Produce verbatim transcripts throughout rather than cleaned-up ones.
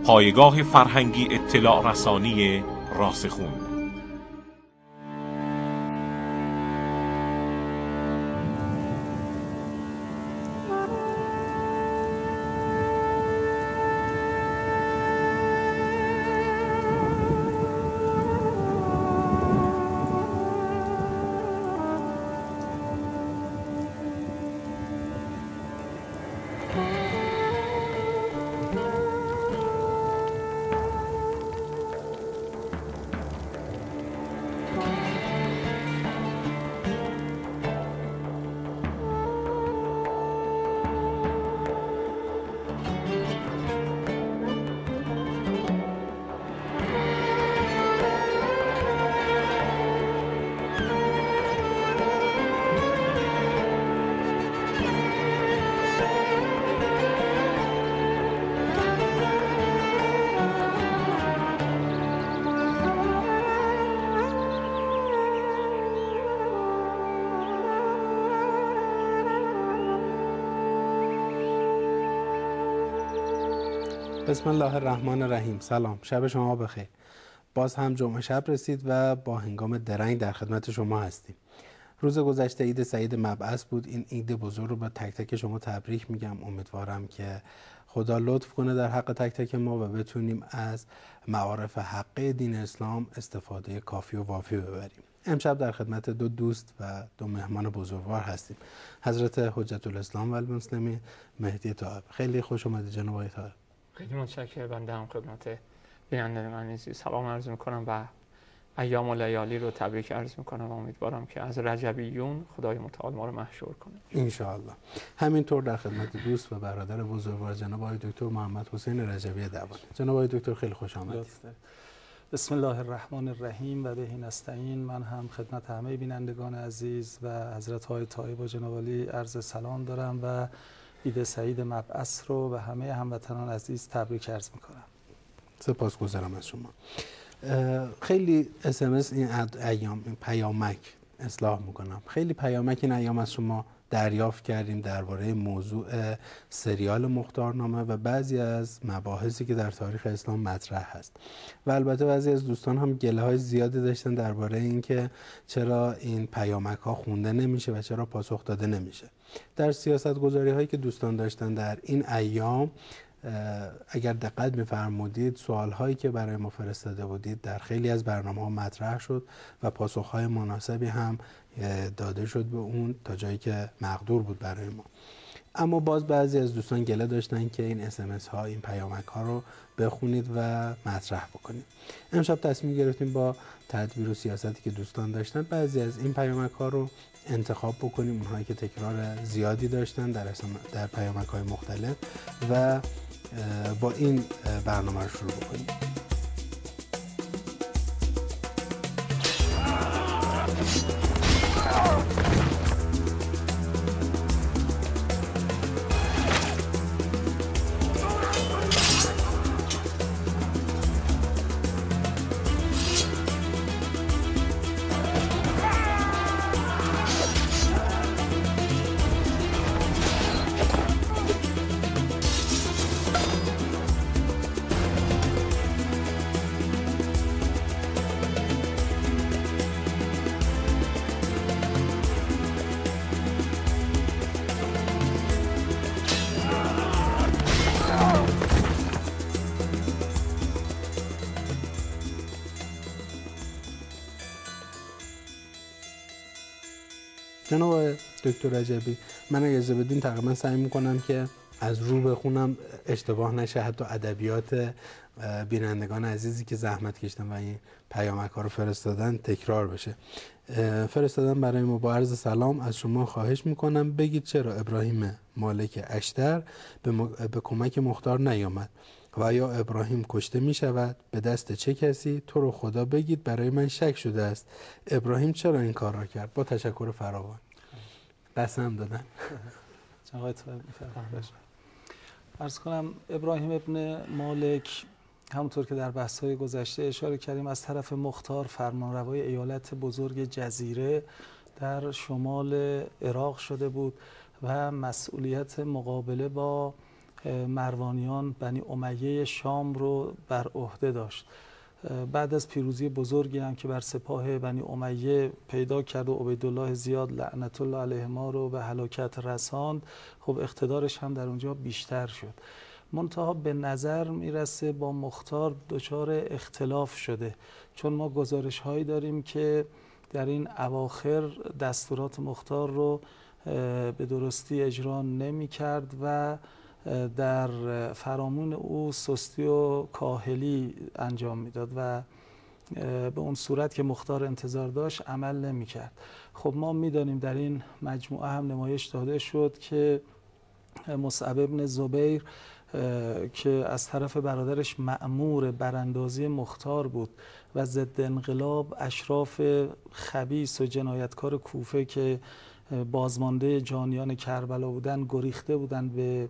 پایگاه فرهنگی اطلاع رسانی راسخون. بسم الله الرحمن الرحیم. سلام، شب شما بخیر. باز هم جمعه شب رسید و با هنگام درنگ در خدمت شما هستیم. روز گذشته عید سعید مبعث بود. این عید بزرگ رو به تک تک شما تبریک میگم. امیدوارم که خدا لطف کنه در حق تک تک ما و بتونیم از معارف حقه دین اسلام استفاده کافی و وافی ببریم. امشب در خدمت دو دوست و دو مهمان بزرگوار هستیم. حضرت حجت الاسلام و المسلمین مهدی طاهر. خیلی خوش اومدید جناب آقای طاهر. خیلی متشکرم. بنده هم خدمت بینندگان عزیز سلام عرض میکنم و ایام و لیالی رو تبریک عرض میکنم و امیدوارم که از رجبیون خدای متعال ما رو محشور کنه ان شاء الله. همینطور در خدمت دوست و برادر بزرگوار جناب آقای دکتر محمد حسین رجبی دوانی. جناب آقای دکتر خیلی خوش آمدید. بسم الله الرحمن الرحیم و بهی نستعین. من هم خدمت همه بینندگان عزیز و حضرت های طایب و جناب عالی عرض سلام دارم و عید سعید مبعث رو به همه هموطنان عزیز تبریک عرض میکنم. سپاسگزارم از شما. خیلی اس ام اس این ایام این پیامک اصلاح میکنم خیلی پیامک این ایام از شما دریافت کردیم درباره موضوع سریال مختارنامه و بعضی از مباحثی که در تاریخ اسلام مطرح هست و البته بعضی از دوستان هم گله های زیادی داشتن درباره اینکه چرا این پیامک ها خونده نمیشه و چرا پاسخ داده نمیشه. در سیاست گذاری هایی که دوستان داشتن در این ایام اگر دقت می‌فرمودید سوال هایی که برای ما فرستاده بودید در خیلی از برنامه‌ها مطرح شد و پاسخ های مناسبی هم داده شد به اون تا جایی که مقدور بود برای ما. اما باز بعضی از دوستان گله داشتن که این اس ام اس ها این پیامک ها رو بخونید و مطرح بکنید. امشب تصمیم گرفتیم با تدبیر و سیاستی که دوستان داشتن بعضی از این پیامک ها رو انتخاب بکنیم، اونهایی که تکرار زیادی داشتن در در پیامک های مختلف و با این برنامه رو شروع بکنیم. جناب دکتر رجبی، من اجازه بدین تقریبا سعی میکنم که از رو بخونم اشتباه نشه، حتی ادبیات بینندگان عزیزی که زحمت کشتن و این پیامک ها رو فرستادن تکرار بشه. فرستادن برای ما: با عرض سلام از شما خواهش میکنم بگید چرا ابراهیم مالک اشتر به, م... به کمک مختار نیامد و یا ابراهیم کشته می شود به دست چه کسی؟ تو رو خدا بگید، برای من شک شده است ابراهیم چرا این کار را کرد. با تشکر فراوان. قسم دادن. عرض کنم ابراهیم ابن مالک همونطور که در بحث‌های گذشته اشاره کردیم از طرف مختار فرمانروای ایالت بزرگ جزیره در شمال عراق شده بود و مسئولیت مقابله با مروانیان بنی امیه شام رو بر عهده داشت. بعد از پیروزی بزرگی هم که بر سپاه بنی امیه پیدا کرد و عبیدالله زیاد لعنت الله علیهما رو به هلاکت رساند، خب اقتدارش هم در اونجا بیشتر شد. منتها به نظر میرسه با مختار دچار اختلاف شده، چون ما گزارش هایی داریم که در این اواخر دستورات مختار رو به درستی اجرا نمی کرد و در فرامون او سستی و کاهلی انجام میداد و به اون صورت که مختار انتظار داشت عمل نمی کرد. خب ما میدانیم در این مجموعه هم نمایش داده شد که مصعب ابن زبیر که از طرف برادرش مأمور براندازی مختار بود و ضد انقلاب اشراف خبیث و جنایتکار کوفه که بازمانده جانیان کربلا بودن گریخته بودن به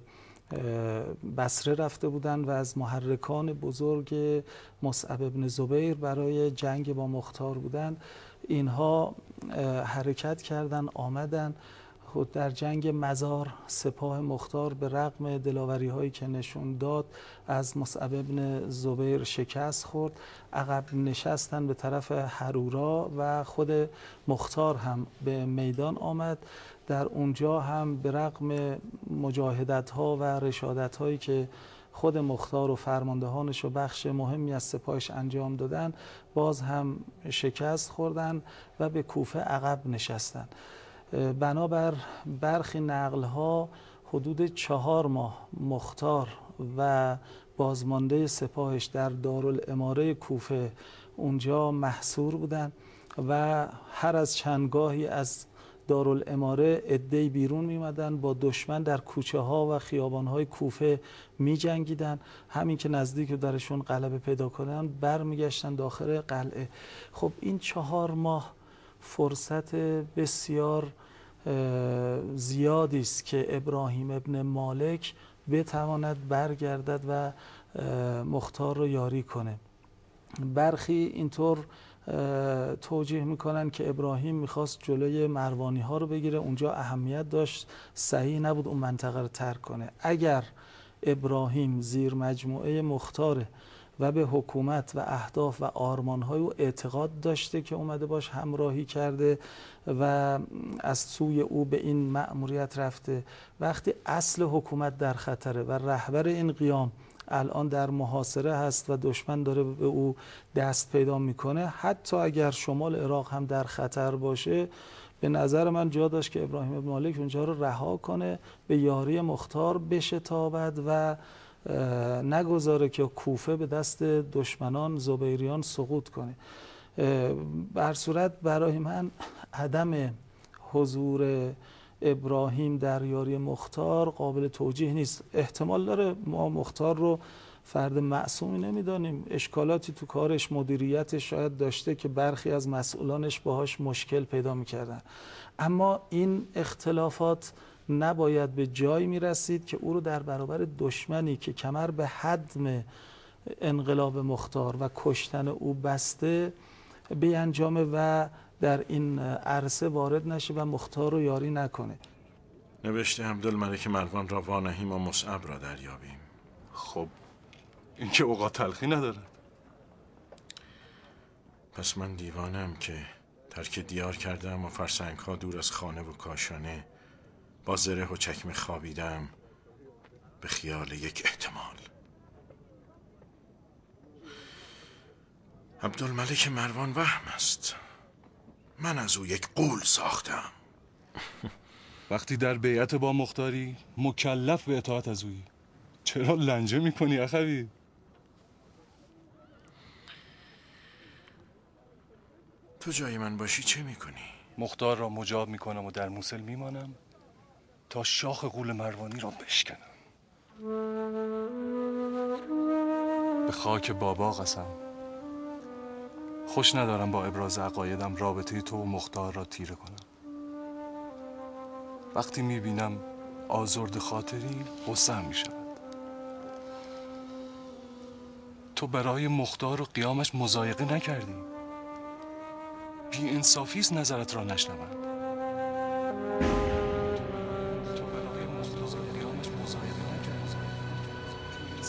بصره رفته بودند و از محرکان بزرگ مصعب ابن زبیر برای جنگ با مختار بودند. اینها حرکت کردند، آمدند در جنگ مزار. سپاه مختار به رغم دلاوری هایی که نشون داد از مصعب ابن زبیر شکست خورد، عقب نشستن به طرف حرورا و خود مختار هم به میدان آمد. در اونجا هم به رغم مجاهدت ها و رشادت هایی که خود مختار و فرماندهانش و بخش مهمی از سپاهش انجام دادن، باز هم شکست خوردن و به کوفه عقب نشستن. بنابر برخی نقل ها حدود چهار ماه مختار و بازمانده سپاهش در دارالاماره کوفه اونجا محصور بودن و هر از چندگاهی از دارالاماره عده‌ای بیرون می‌آمدند، با دشمن در کوچه ها و خیابان های کوفه می جنگیدن. همین که نزدیک درشون غلبه پیدا کنن برمیگشتن داخل قلعه. خب این چهار ماه فرصت بسیار زیادی است که ابراهیم ابن مالک بتواند برگردد و مختار رو یاری کنه. برخی اینطور توجیه میکنن که ابراهیم میخواست جلوی مروانی ها رو بگیره، اونجا اهمیت داشت، صحیح نبود اون منطقه رو ترک کنه. اگر ابراهیم زیر مجموعه مختاره و به حکومت و اهداف و آرمان‌های او اعتقاد داشته که اومده باش همراهی کرده و از سوی او به این مأموریت رفته، وقتی اصل حکومت در خطره و رهبر این قیام الان در محاصره هست و دشمن داره به او دست پیدا میکنه، حتی اگر شمال عراق هم در خطر باشه، به نظر من جا داشت که ابراهیم ابن مالک اونجا رو رها کنه، به یاری مختار بشتابد و نگذاره که کوفه به دست دشمنان زبیریان سقوط کنه. بر صورت برای من عدم حضور ابراهیم در یاری مختار قابل توجیه نیست. احتمال داره ما مختار رو فرد معصومی نمیدانیم، اشکالاتی تو کارش، مدیریتش شاید داشته که برخی از مسئولانش باهاش مشکل پیدا میکردن، اما این اختلافات نباید به جایی میرسید که او رو در برابر دشمنی که کمر به هدم انقلاب مختار و کشتن او بسته بیانجامه و در این عرصه وارد نشه و مختار رو یاری نکنه. نوشته عبدالملک مروان را وانهیم و مصعب را دریابیم. خب این که اوقات تلخی ندارد. پس من دیوانم که ترک دیار کردم و فرسنگ ها دور از خانه و کاشانه با زره و چکمه خوابیدم به خیال یک احتمال. عبدالملک مروان وهم است، من از او یک غول ساختم. وقتی در بیعت با مختاری مکلف به اطاعت از اویی، چرا لنجه میکنی اخوی؟ تو جای من باشی چه میکنی؟ مختار را مجاب میکنم و در موصل میمانم تا شاخ غول مروانی را بشکنم. به خاک بابا قسم، خوش ندارم با ابراز عقایدم رابطه تو و مختار را تیره کنم. وقتی میبینم آزرد خاطری غصه‌ام میشود. تو برای مختار و قیامش مضایقه نکردی. بی انصافی است نظرت را نشنوند. تو برای مختار و قیامش مضایقه نکردی.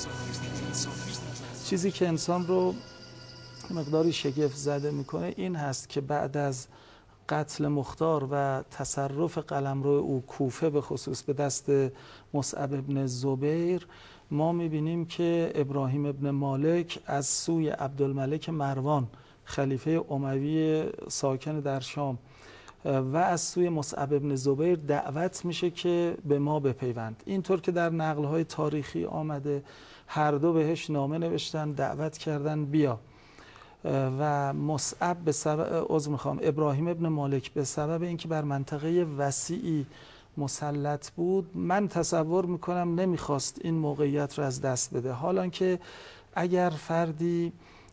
چیزی که انسان رو مقداری شگفت زده میکنه این هست که بعد از قتل مختار و تصرف قلمرو او کوفه به خصوص به دست مصعب ابن زبیر، ما میبینیم که ابراهیم ابن مالک از سوی عبدالملک مروان خلیفه اموی ساکن در شام و از سوی مصعب ابن زبیر دعوت میشه که به ما بپیوند. اینطور که در نقل‌های تاریخی آمده هر دو بهش نامه نوشتن، دعوت کردن بیا. و مصعب به سبب عذر میخوام ابراهیم ابن مالک به سبب اینکه بر منطقه وسیعی مسلط بود، من تصور میکنم نمیخواست این موقعیت رو از دست بده. حالا که اگر فردی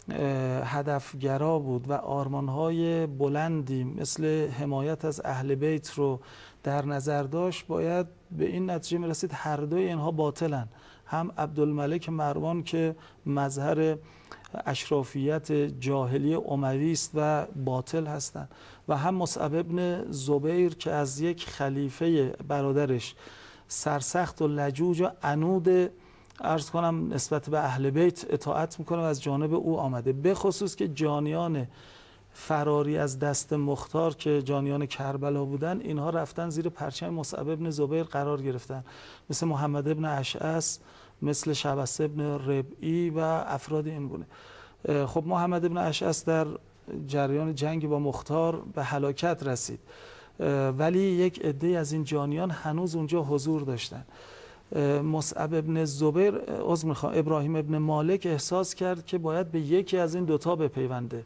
هدفگرا بود و آرمانهای بلندی مثل حمایت از اهل بیت رو در نظر داشت، باید به این نتیجه میرسید هر دوی اینها باطلن. هم عبدالملک مروان که مظهر اشرافیت جاهلی اموی است و باطل هستند، و هم مصعب ابن زبیر که از یک خلیفه برادرش سرسخت و لجوج و عنود عرض کنم نسبت به اهل بیت اطاعت میکنه و از جانب او آمده. به خصوص که جانیان فراری از دست مختار که جانیان کربلا بودن، اینها رفتن زیر پرچم مصعب ابن زبیر قرار گرفتن، مثل محمد ابن اشعث، مثل شبس ابن ربعی و افراد این گونه. خب محمد ابن اشعث در جریان جنگ با مختار به هلاکت رسید، ولی یک عده از این جانیان هنوز اونجا حضور داشتن. مصعب ابن زبیر عذر میخوام ابراهیم ابن مالک احساس کرد که باید به یکی از این دوتا بپیونده.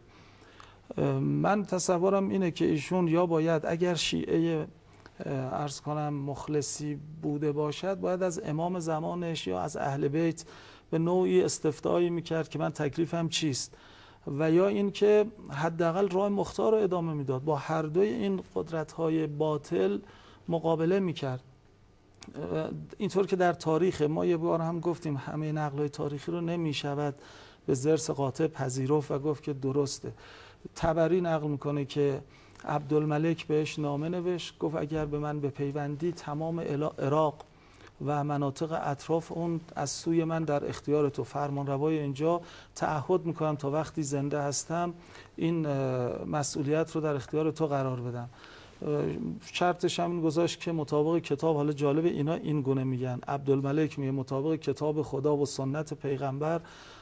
من تصورم اینه که ایشون یا باید اگر شیعه عرض کنم مخلصی بوده باشد، باید از امام زمانش یا از اهل بیت به نوعی استفتایی میکرد که من تکلیفم چیست، و یا این که حداقل راه مختار رو ادامه میداد، با هر دوی این قدرت‌های باطل مقابله میکرد. اینطور که در تاریخ ما یه بار هم گفتیم همه نقل‌های تاریخی رو نمیشود به ضرس قاطع پذیرفت و گفت که درسته. طبری نقل میکنه که عبدالملک بهش نامه نوشت، گفت اگر به من بپیوندی تمام عراق و مناطق اطراف اون از سوی من در اختیار تو. فرمانروای اینجا تعهد میکنم تا وقتی زنده هستم این مسئولیت رو در اختیار تو قرار بدم. شرطش هم این گذاشت که مطابق کتاب، حالا جالب اینا این گونه میگن، عبدالملک میگه مطابق کتاب خدا و سنت پیغمبر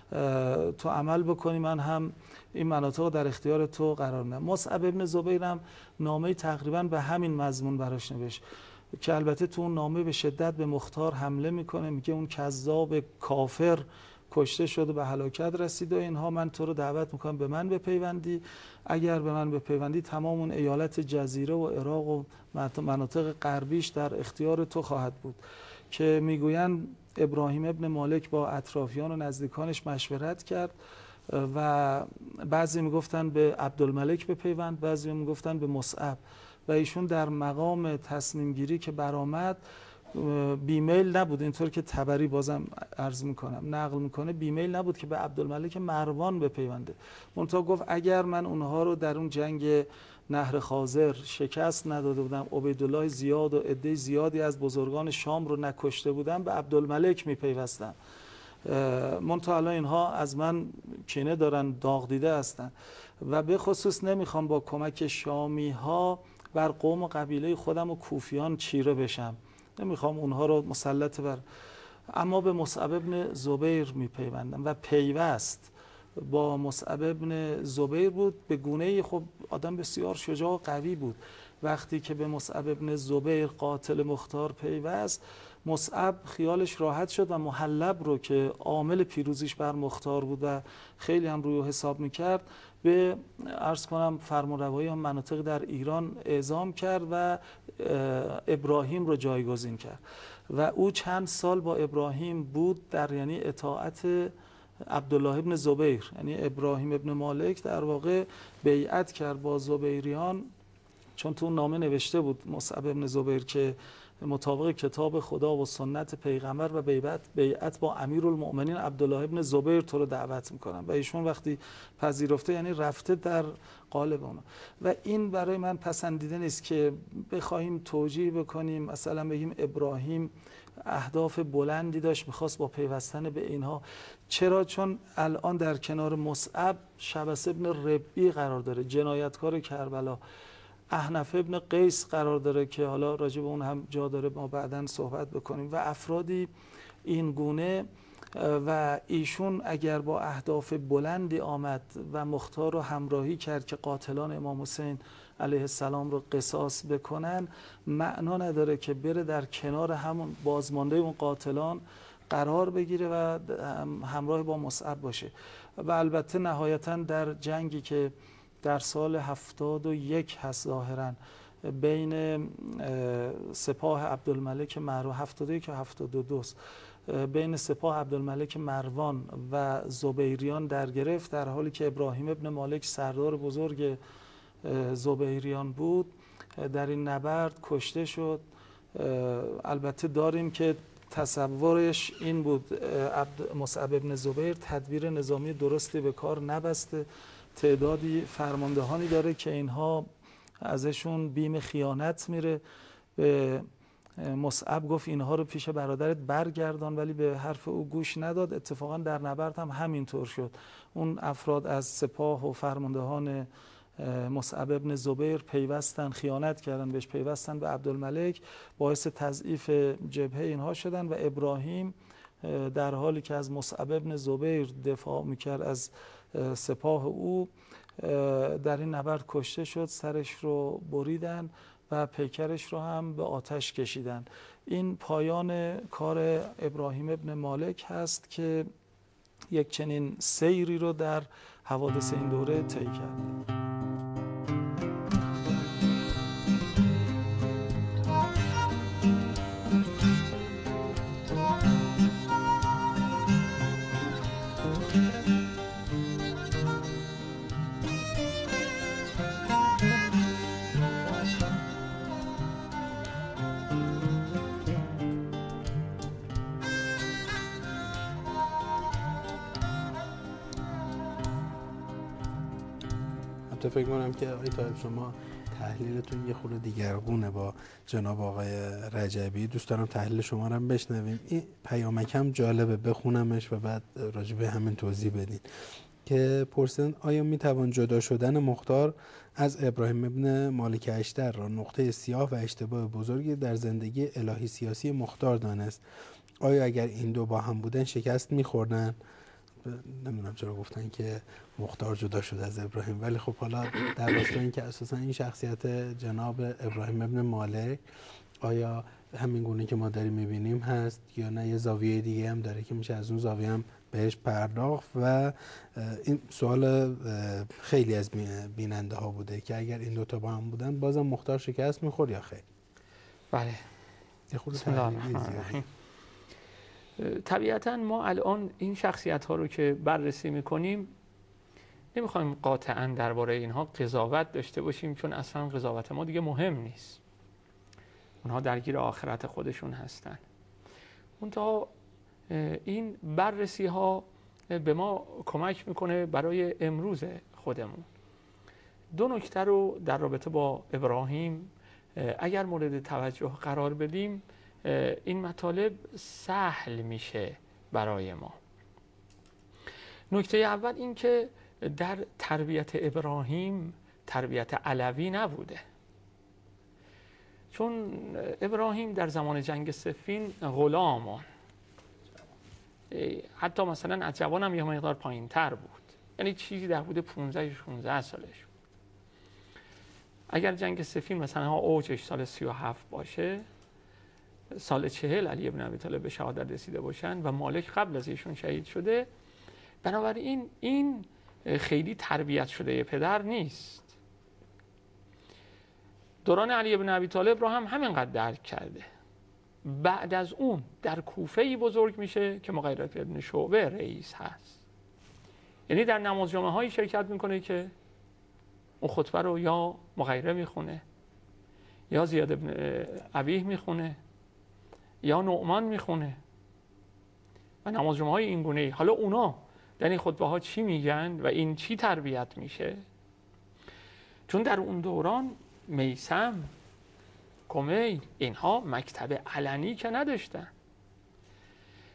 تو عمل بکنی، من هم این مناطق در اختیار تو قرار میدم. مصعب ابن زبیر هم نامه تقریبا به همین مضمون براش نوشت که البته تو اون نامه به شدت به مختار حمله میکنه، میگه اون کذاب کافر کشته شده به هلاکت رسیده و اینها، من تو رو دعوت میکنم به من بپیوندی، اگر به من بپیوندی تمام اون ایالت جزیره و عراق و مناطق غربیش در اختیار تو خواهد بود. که میگویند ابراهیم ابن مالک با اطرافیان و نزدیکانش مشورت کرد و بعضی میگفتن به عبدالملک بپیوند، بعضی میگفتن به مصعب، و ایشون در مقام تصمیم گیری که برآمد بیمیل نبود. اینطور که طبری بازم عرض میکنم نقل میکنه بیمیل نبود که به عبدالملک مروان بپیونده، منتها گفت اگر من اونها رو در اون جنگ نهر خاضر شکست نداده بودم، عبیدالله زیاد و عده زیادی از بزرگان شام رو نکشته بودم، به عبدالملک میپیوستم. منتها الان اینها از من کینه دارن، داغ دیده هستن و به خصوص نمیخوام با کمک شامی ها بر قوم و قبیله خودم و کوفیان چیره بشم، نمیخوام اونها رو مسلط بر، اما به مصعب ابن زبیر میپیوندم. و پیوست با مصعب ابن زبیر بود به گونه‌ای، خب آدم بسیار شجاع و قوی بود. وقتی که به مصعب ابن زبیر قاتل مختار پیوست، مصعب خیالش راحت شد و محلب رو که عامل پیروزیش بر مختار بود و خیلی هم روی حساب میکرد، به عرض کنم فرمانروایی هم مناطق در ایران اعزام کرد و ابراهیم رو جایگزین کرد و او چند سال با ابراهیم بود در یعنی اطاعت عبدالله ابن زبیر. یعنی ابراهیم ابن مالک در واقع بیعت کرد با زبیریان، چون تو نامه نوشته بود مصعب ابن زبیر که مطابق کتاب خدا و سنت پیغمبر و بیعت بیعت با امیرالمؤمنین عبدالله ابن زبیر تو رو دعوت میکنم، و ایشون وقتی پذیرفته یعنی رفته در قالب اونا. و این برای من پسندیده نیست که بخواهیم توجیه بکنیم، مثلا بگیم ابراهیم اهداف بلندی داشت، میخواست با پیوستن به اینها. چرا؟ چون الان در کنار مصعب شبس ابن ربی قرار داره، جنایتکار کربلا. احنف ابن قیس قرار داره که حالا راجع به اون هم جا داره ما بعداً صحبت بکنیم و افرادی این گونه. و ایشون اگر با اهداف بلندی آمد و مختار رو همراهی کرد که قاتلان امام حسین علیه السلام رو قصاص بکنن، معنا نداره که بره در کنار همون بازمانده اون قاتلان قرار بگیره و همراه با مصعب باشه. و البته نهایتاً در جنگی که در سال هفتاد و یک هست ظاهراً بین سپاه عبدالملک مروان، هفتاد و یک یا هفتاد و دو، بین سپاه عبدالملک مروان و زبیریان در گرفت، در حالی که ابراهیم ابن مالک سردار بزرگ زبیریان بود، در این نبرد کشته شد. البته داریم که تصورش این بود مصعب ابن زبیر تدبیر نظامی درستی به کار نبسته، تعدادی فرماندهانی داره که اینها ازشون بیم خیانت میره. به مصعب گفت اینها رو پیش برادرت برگردان، ولی به حرف او گوش نداد. اتفاقا در نبرد هم همینطور شد. اون افراد از سپاه و فرماندهان مصعب ابن زبیر پیوستن، خیانت کردن بهش، پیوستن به عبدالملک، باعث تضعیف جبهه اینها شدن و ابراهیم در حالی که از مصعب ابن زبیر دفاع میکرد از سپاه او در این نبرد کشته شد. سرش رو بریدن و پیکرش رو هم به آتش کشیدن. این پایان کار ابراهیم ابن مالک هست که یک چنین سیری رو در حوادث این دوره طی کرده. فکر کنم که آقای طاهب شما تحلیلتون یه خورده دیگرگونه با جناب آقای رجبی. دوست دارم تحلیل شما رو هم بشنویم. این پیامک هم جالبه، بخونمش و بعد راجع به همین توضیح بدین که پرسن آیا میتوان جدا شدن مختار از ابراهیم ابن مالک اشتر را نقطه سیاه و اشتباه بزرگی در زندگی الهی سیاسی مختار دانست؟ آیا اگر این دو با هم بودن شکست میخوردن؟ نمیدونم چرا گفتن که مختار جدا شد از ابراهیم، ولی خب حالا در راستای این که اساسا این شخصیت جناب ابراهیم ابن مالک آیا همین گونه که ما داریم میبینیم هست یا نه یه زاویه دیگه هم داره که میشه از اون زاویه هم بهش پرداخت؟ و این سوال خیلی از بیننده ها بوده که اگر این دوتا با هم بودن بازم مختار شکست میخورد یا خیر؟ بله. یه خورده تحلیلی زیادی. طبیعتا ما الان این شخصیت ها رو که بررسی میکنیم نمیخوایم قاطعا درباره اینها قضاوت داشته باشیم، چون اصلا قضاوت ما دیگه مهم نیست. اونها درگیر آخرت خودشون هستن. منتها این بررسی ها به ما کمک میکنه برای امروز خودمون. دو نکته رو در رابطه با ابراهیم اگر مورد توجه قرار بدیم این مطالب سهل میشه برای ما. نکته اول این که در تربیت ابراهیم تربیت علوی نبوده، چون ابراهیم در زمان جنگ صفین غلامان، حتی مثلا از جوان هم یه مقدار پایین تر بود، یعنی چیزی در حدود پانزده شانزده سالش. اگر جنگ صفین مثلا اوجش سال سی و هفت باشه، سال چهل علی ابن ابی طالب به شهادت رسیده باشن و مالک قبل از ایشون شهید شده، بنابراین این خیلی تربیت شده پدر نیست. دوران علی ابن ابی طالب رو هم همینقدر درک کرده. بعد از اون در کوفه‌ای بزرگ میشه که مغیره ابن شعبه رئیس هست، یعنی در نماز جمعه هایی شرکت میکنه که اون خطبه رو یا مغیره میخونه یا زیاد ابن ابیه میخونه یا نعمان میخونه و نماز جمعه های این گونه ای. حالا اونا در این خطبه ها چی میگن و این چی تربیت میشه؟ چون در اون دوران میثم، کمیل اینها مکتب علنی که نداشتن،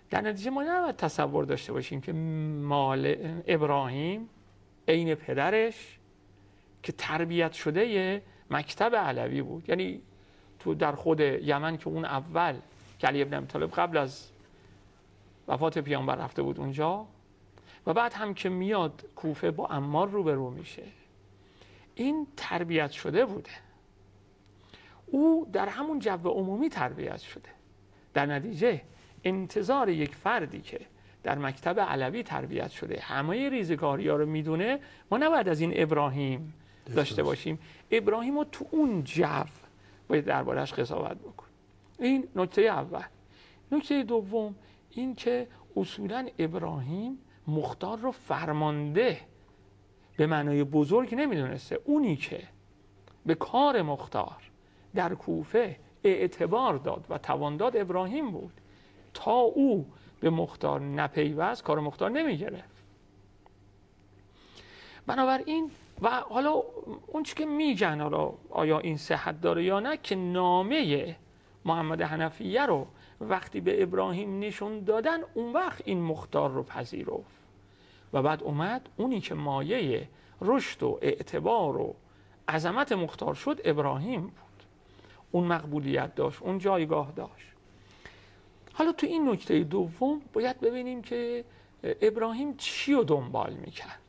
در نتیجه ما نباید تصور داشته باشیم که مال ابراهیم عین پدرش که تربیت شده مکتب علوی بود. یعنی تو در خود یمن که اون اول که علی ابن ابی طالب قبل از وفات پیامبر رفته بود اونجا و بعد هم که میاد کوفه با عمار روبرو میشه، این تربیت شده بوده، او در همون جو عمومی تربیت شده. در نتیجه انتظار یک فردی که در مکتب علوی تربیت شده همه ریزگاری‌ها رو میدونه، ما نباید از این ابراهیم داشته باشیم. ابراهیم رو تو اون جو باید دربارش قضاوت بکنیم. این نکته اول. نکته دوم این که اصولاً ابراهیم مختار رو فرمانده به معنای بزرگ نمیدونسته. اونی که به کار مختار در کوفه اعتبار داد و توان داد ابراهیم بود. تا او به مختار نپیوست کار مختار نمیگرفت. بنابراین و حالا اون چی که میگن، حالا آیا این صحت داره یا نه، که نامه محمد حنفیه رو وقتی به ابراهیم نشون دادن اون وقت این مختار رو پذیرفت و بعد اومد اونی که مایه رشد و اعتبار و عظمت مختار شد ابراهیم بود. اون مقبولیت داشت، اون جایگاه داشت. حالا تو این نکته دوم باید ببینیم که ابراهیم چی رو دنبال میکرد.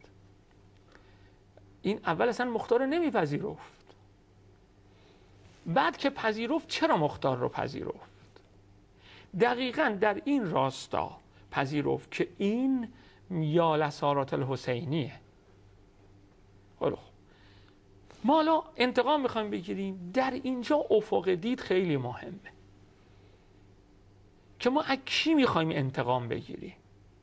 این اول اصلا مختار رو نمیپذیرفت، بعد که پذیرفت چرا مختار رو پذیرفت؟ دقیقاً در این راستا پذیرفت که این یا لسارات الحسینیه. حالا ما حالا انتقام میخوایم بگیریم. در اینجا افق دید خیلی مهمه که ما از کی میخوایم انتقام بگیریم.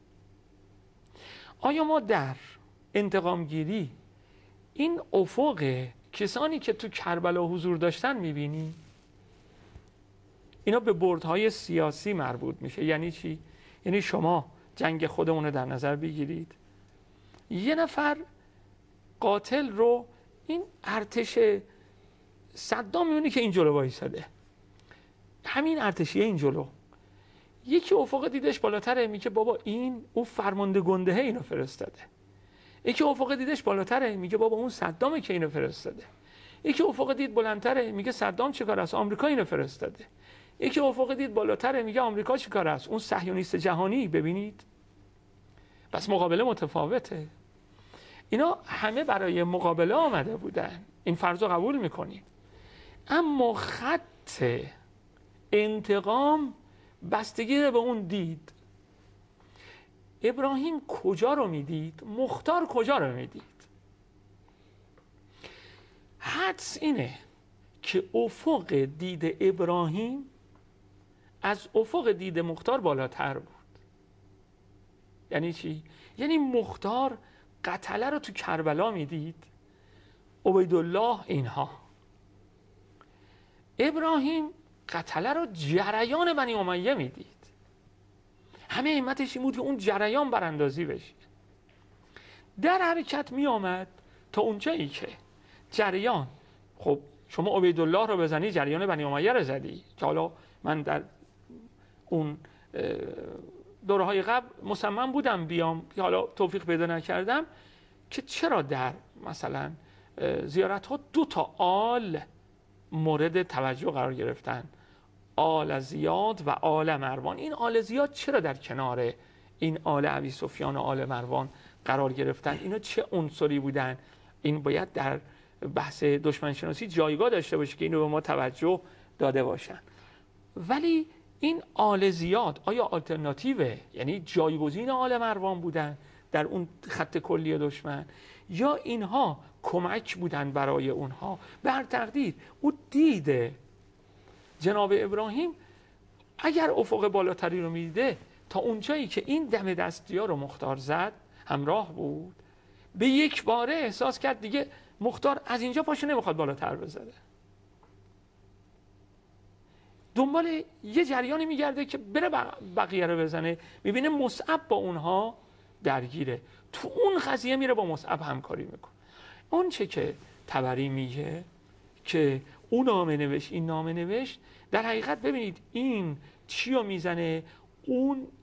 آیا ما در انتقام گیری این افق کسانی که تو کربلا حضور داشتن میبینیم؟ اینا به بردهای سیاسی مربوط میشه. یعنی چی؟ یعنی شما جنگ خودمون رو در نظر بگیرید، یه نفر قاتل رو این ارتش صدام میبینی که این جلو وایساده، همین ارتشیه این جلو، یکی افق دیدش بالاتره میگه بابا این او فرمانده گنده اینو فرستاده. یکی افق دیدش بالاتره میگه بابا اون صدامه که اینو فرستاده. یکی افق دید بلندتره میگه صدام چیکار است؟ آمریکا اینو فرستاده. یکی افق دید بالاتره میگه آمریکا چیکار است؟ اون صهیونیست جهانی. ببینید پس مقابله متفاوته. اینا همه برای مقابله آمده بودن، این فرض رو قبول میکنیم. اما خط انتقام بستگی به اون دید. ابراهیم کجا رو میدید؟ مختار کجا رو میدید؟ حدس اینه که افق دید ابراهیم از افق دید مختار بالاتر بود. یعنی چی؟ یعنی مختار قتله رو تو کربلا میدید، عبیدالله اینها. ابراهیم قتله رو جریان بنی امیه میدید. همه همتش این بود که اون جریان براندازی بشه. در حرکت می آمد تا اونجایی که جریان، خب شما عبیدالله رو بزنی جریان بنی امیه رو زدی. که حالا من در اون دوره های قبل مصمم بودم بیام، که حالا توفیق پیدا نکردم، که چرا در مثلا زیارت ها دو تا آل مورد توجه قرار گرفتن، آل زیاد و آل مروان. این آل زیاد چرا در کنار این آل ابی سفیان و آل مروان قرار گرفتن؟ اینا چه عنصری بودن؟ این باید در بحث دشمن شناسی جایگاه داشته باشه که اینو به ما توجه داده باشن. ولی این آل زیاد آیا آلترناتیوه؟ یعنی جایگزین آل مروان بودن در اون خط کلی دشمن، یا اینها کمک بودن برای اونها؟ به هر تقدیر او دیده جناب ابراهیم اگر افق بالاتری رو میده تا اونجایی که این دم دستی ها رو مختار زد همراه بود، به یک باره احساس کرد دیگه مختار از اینجا پاشو نمیخواد بالاتر بزنه، دنبال یه جریانی میگرده که بره بقیه رو بزنه. میبینه مصعب با اونها درگیره، تو اون قضیه میره با مصعب همکاری میکنه. اون چه که طبری میگه که اون نامه نوشت این نامه نوشت، در حقیقت ببینید این چی رو میزنه؟ اون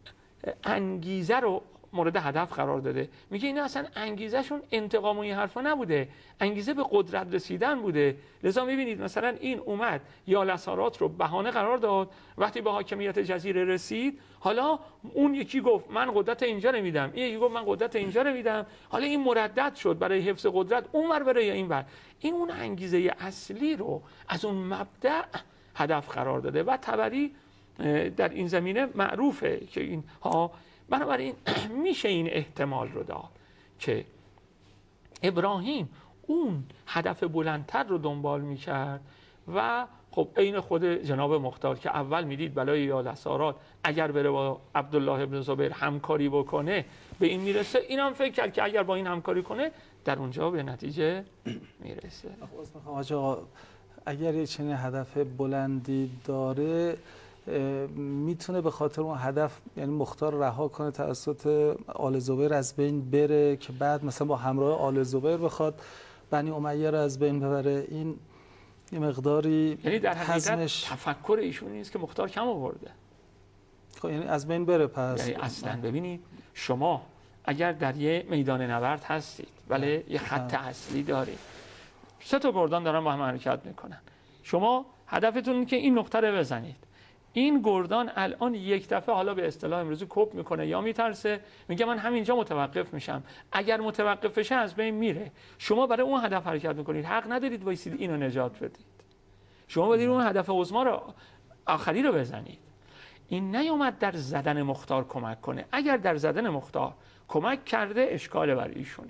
انگیزه رو مورد هدف قرار داده. میگه اینا اصلا انگیزهشون انتقام و این حرفا نبوده، انگیزه به قدرت رسیدن بوده. لذا میبینید مثلا این اومد یالسارات رو بهانه قرار داد، وقتی به حاکمیت جزیره رسید حالا اون یکی گفت من قدرت اینجا رو میدم، این یکی گفت من قدرت اینجا رو میدم، حالا این مردد شد برای حفظ قدرت اون ور بره یا این ور. این اون انگیزه اصلی رو از اون مبدأ هدف قرار داده و طبری در این زمینه معروفه که این ها. بنابراین میشه این احتمال رو داد که ابراهیم اون هدف بلندتر رو دنبال میکرد و خب عین خود جناب مختار که اول میدید بلای یالسارات اگر بره با عبدالله ابن زبیر همکاری بکنه به این میرسه، این هم فکر کرد که اگر با این همکاری کنه در اونجا به نتیجه میرسه. آقا اگر یه چنین هدف بلندی داره میتونه به خاطر اون هدف یعنی مختار رها کنه توسط آل زبیر از بین بره که بعد مثلا با همراه آل زبیر بخواد بنی امیه رو از بین ببره. این یه مقداری یعنی در حقیقت حزمش... تفکر ایشون نیست که مختار کم آورده. خب یعنی از بین بره. پس یعنی اصلا ببینید شما اگر در یه میدان نبرد هستید ولی یه خط اصلی دارید، سه تا گردان دارن با هم حرکت میکنن، شما هدفتون اینه که این نقطه رو بزنید. این گردان الان یک دفعه حالا به اصطلاح امروزی کپ میکنه یا میترسه، میگه من همینجا متوقف میشم. اگر متوقف بشه از بین میره. شما برای اون هدف حرکت میکنید، حق ندارید وایسید اینو نجات بدید. شما باید اون هدف عظما رو آخری رو بزنید. این نیومد در زدن مختار کمک کنه. اگر در زدن مختار کمک کرده اشکال بر ایشونه،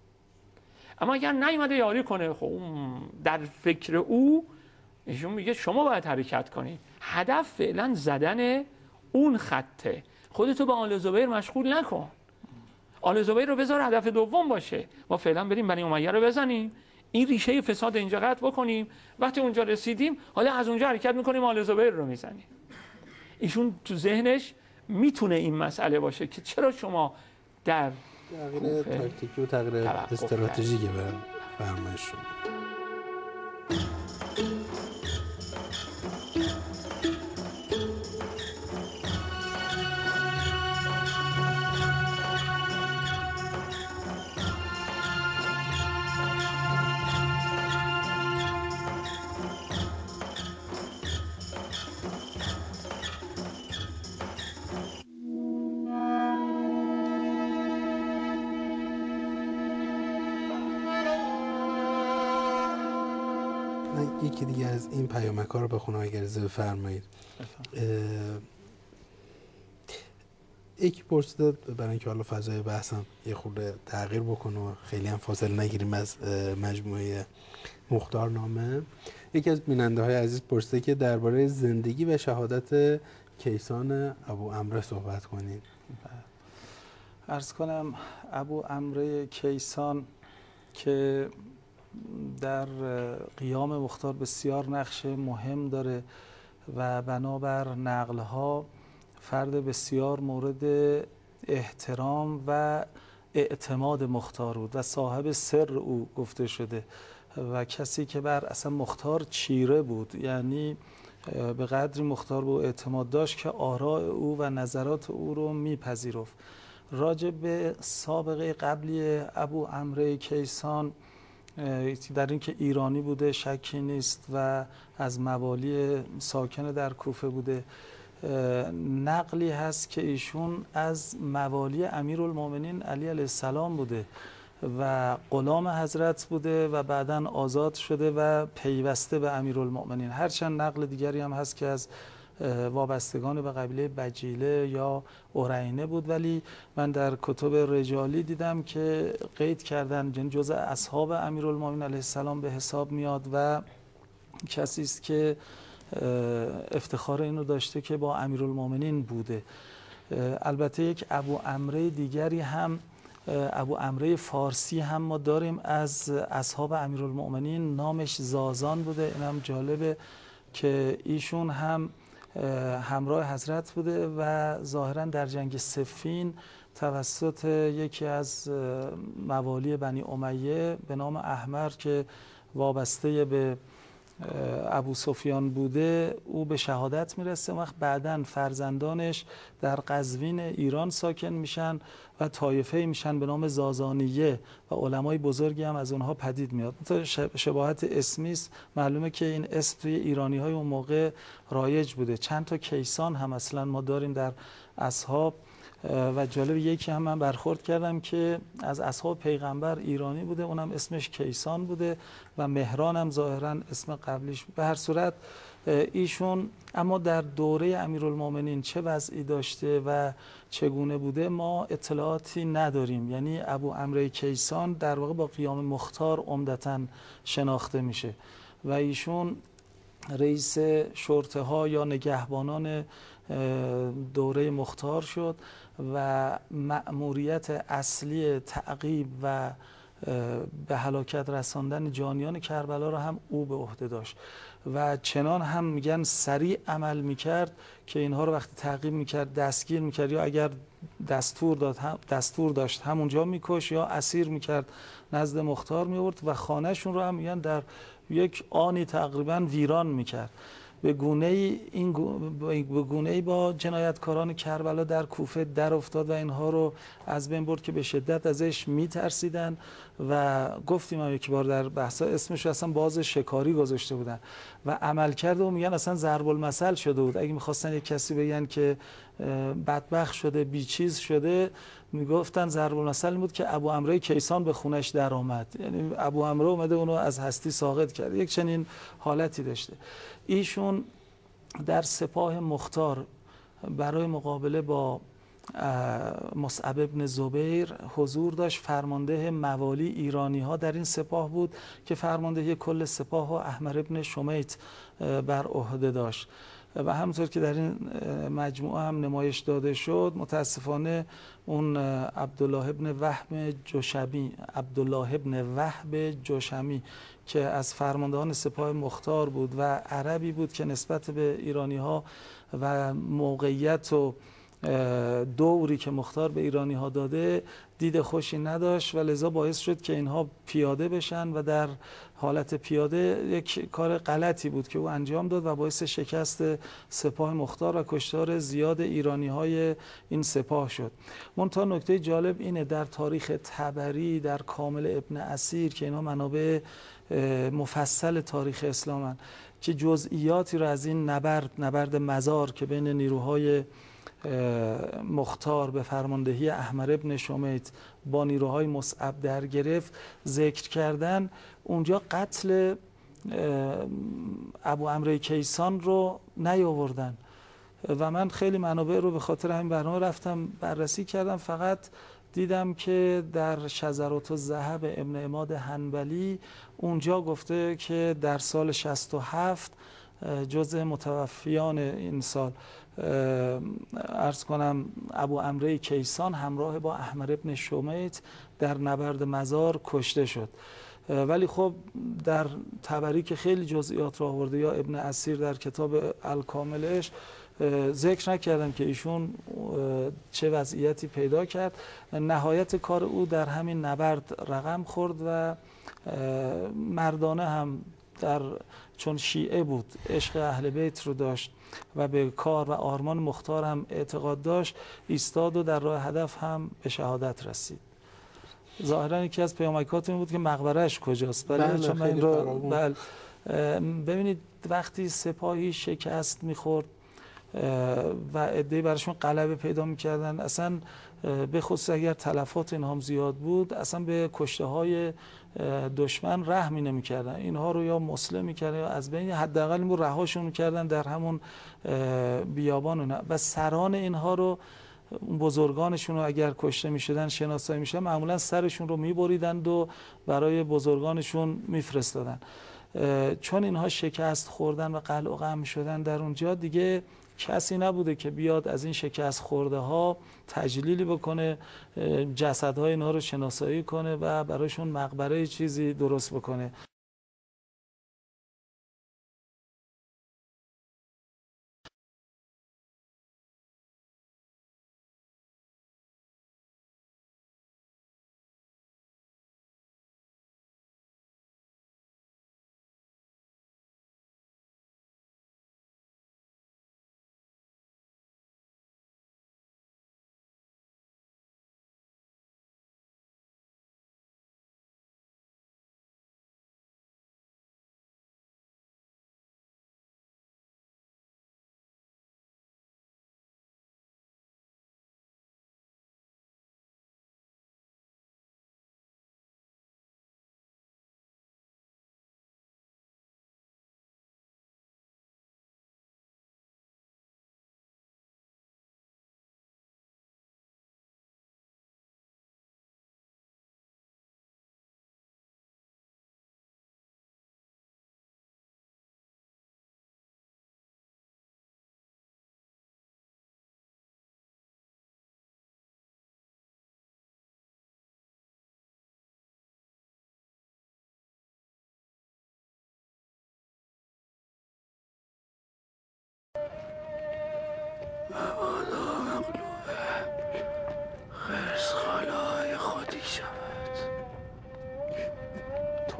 اما اگر نیومده یاری کنه خب در فکر او ایشون میگه شما باید حرکت کنید. هدف فعلا زدن اون خطه. خودتو به آل زبیر مشغول نکن، آل زبیر رو بذار هدف دوم باشه. ما فعلا بریم بنی امیه رو بزنیم، این ریشه فساد اینجا قطع بکنیم، وقتی اونجا رسیدیم حالا از اونجا حرکت میکنیم آل زبیر رو میزنیم. ایشون تو ذهنش میتونه این مسئله باشه که چرا شما در تغییر تاکتیکی و تغییر استراتژیکی برای فرمایش شما. یکی دیگه از این پیامک‌ها رو بخونم اگر اجازه بفرمایید. یکی پرسیده برای اینکه حالا فضای بحثم یه خورده تغییر بکنه و خیلی هم فاصله نگیریم از مجموعه مختارنامه، یکی از بیننده‌های عزیز پرسیده که درباره زندگی و شهادت کیسان ابو عمرو صحبت کنید. عرض کنم ابو عمرو کیسان که در قیام مختار بسیار نقش مهم داره و بنابر نقلها فرد بسیار مورد احترام و اعتماد مختار بود و صاحب سر او گفته شده و کسی که بر اصلا مختار چیره بود، یعنی به قدری مختار به اعتماد داشت که آراء او و نظرات او رو میپذیرفت. راجع به سابقه قبلی ابو عمرو کیسان در اینکه ایرانی بوده شکی نیست و از موالی ساکن در کوفه بوده. نقلی هست که ایشون از موالی امیرالمومنین علی علیه السلام بوده و غلام حضرت بوده و بعداً آزاد شده و پیوسته به امیرالمومنین. هرچند نقل دیگری هم هست که از وابستگان به قبیله بجیله یا اورینه بود، ولی من در کتب رجالی دیدم که قید کردن یعنی جزء اصحاب امیرالمومنین علیه السلام به حساب میاد و کسی است که افتخار اینو داشته که با امیرالمومنین بوده. البته یک ابو عمرو دیگری هم ابو عمرو فارسی هم ما داریم از اصحاب امیرالمومنین، نامش زازان بوده. این هم جالبه که ایشون هم همراه حضرت بوده و ظاهرا در جنگ صفین توسط یکی از موالی بنی امیه به نام احمر که وابسته به ابو سفیان بوده او به شهادت میرسه. وقت بعداً فرزندانش در قزوین ایران ساکن میشن و طایفه میشن به نام زازانیه و علمای بزرگی هم از اونها پدید میاد. شباهت اسمی است، معلومه که این اسم توی ایرانی های اون موقع رایج بوده. چند تا کیسان هم اصلا ما داریم در اصحاب و جالب یکی هم من برخورد کردم که از اصحاب پیغمبر ایرانی بوده، اونم اسمش کیسان بوده و مهران هم ظاهرا اسم قبلیش. به هر صورت ایشون اما در دوره امیرالمومنین چه وضعی داشته و چگونه بوده ما اطلاعاتی نداریم. یعنی ابو عمرو کیسان در واقع با قیام مختار عمدتاً شناخته میشه و ایشون رئیس شرطه ها یا نگهبانان دوره مختار شد و مأموریت اصلی تعقیب و به هلاکت رساندن جانیان کربلا را هم او به عهده داشت و چنان هم میگن سریع عمل میکرد که اینها رو وقتی تعقیب میکرد دستگیر میکرد یا اگر دستور داد هم دستور داشت همونجا میکش یا اسیر میکرد نزد مختار میورد و خانهشون رو هم میگن در یک آنی تقریبا ویران میکرد. به گونه ای این به گونه ای با جنایتکاران کربلا در کوفه در افتاد و اینها رو از بین برد که به شدت ازش میترسیدن و گفتیم هم یک بار در بحثا اسمش اصلا باز شکاری گذاشته بودن و عمل کرده و میگن اصلا ضرب المثل شده بود. اگه میخواستن یک کسی بگن که بدبخت شده بیچیز شده میگفتن ضرب المثل این بود که ابو عمرو کیسان به خونش در آمد، یعنی ابو عمرو اومده اونو از هستی ساقط کرد. یک چنین حالتی داشته. ایشون در سپاه مختار برای مقابله با مصعب ابن زبیر حضور داشت. فرمانده موالی ایرانی ها در این سپاه بود که فرماندهی کل سپاه و احمر ابن شمیت بر عهده داشت و همونطور که در این مجموعه هم نمایش داده شد متاسفانه اون عبدالله ابن وهب جشمی عبدالله ابن وهب جشمی که از فرماندهان سپاه مختار بود و عربی بود که نسبت به ایرانی ها و موقعیت و دوری که مختار به ایرانی ها داده دید خوشی نداشت و لذا باعث شد که اینها پیاده بشن و در حالت پیاده یک کار غلطی بود که او انجام داد و باعث شکست سپاه مختار و کشتار زیاد ایرانی های این سپاه شد. منتها نکته جالب اینه در تاریخ طبری، در کامل ابن اسیر که اینا منابع مفصل تاریخ اسلامن که جزئیاتی رو از این نبرد نبرد مزار که بین نیروهای مختار به فرماندهی احمر ابن شمیت با نیروهای مصعب در گرفت ذکر کردن، اونجا قتل ابو عمرو کیسان رو نیاوردن و من خیلی منابع رو به خاطر همین برنامه رفتم بررسی کردم. فقط دیدم که در شذرات الذهب ابن عماد حنبلی اونجا گفته که در سال شصت و هفت جزء متوفیان این سال عرض کنم ابو عمرو کیسان همراه با احمر ابن شمیت در نبرد مزار کشته شد. ولی خب در طبری که خیلی جزئیات را آورده یا ابن اسیر در کتاب الکاملش ذکر نکردم که ایشون چه وضعیتی پیدا کرد. نهایت کار او در همین نبرد رقم خورد و مردانه هم در چون شیعه بود عشق اهل بیت رو داشت و به کار و آرمان مختار هم اعتقاد داشت ایستاد و در راه هدف هم به شهادت رسید. ظاهرا یکی از پیامکات این بود که مقبرهش کجاست. بله چون من خیلی رو بله ببینید وقتی سپاهی شکست میخورد و عده‌ای براشون غلبه پیدا میکردن اصلا به خصوص اگر تلفات اینها هم زیاد بود اصلا به کشته های دشمن رحمی نمیکردن، اینها رو یا مسلم میکردن یا از بین حداقل این رهاشون میکردن در همون بیابان و سران اینها رو بزرگانشون رو اگر کشته میشدن شناسایی میشه معمولا سرشون رو میبریدند و برای بزرگانشون میفرستادن. چون اینها شکست خوردن و قلع و قم شدن در اونجا دیگه کسی نبوده که بیاد از این شکست خورده ها تجلیلی بکنه، جسدهای اینها رو شناسایی کنه و برایشون مقبره چیزی درست بکنه.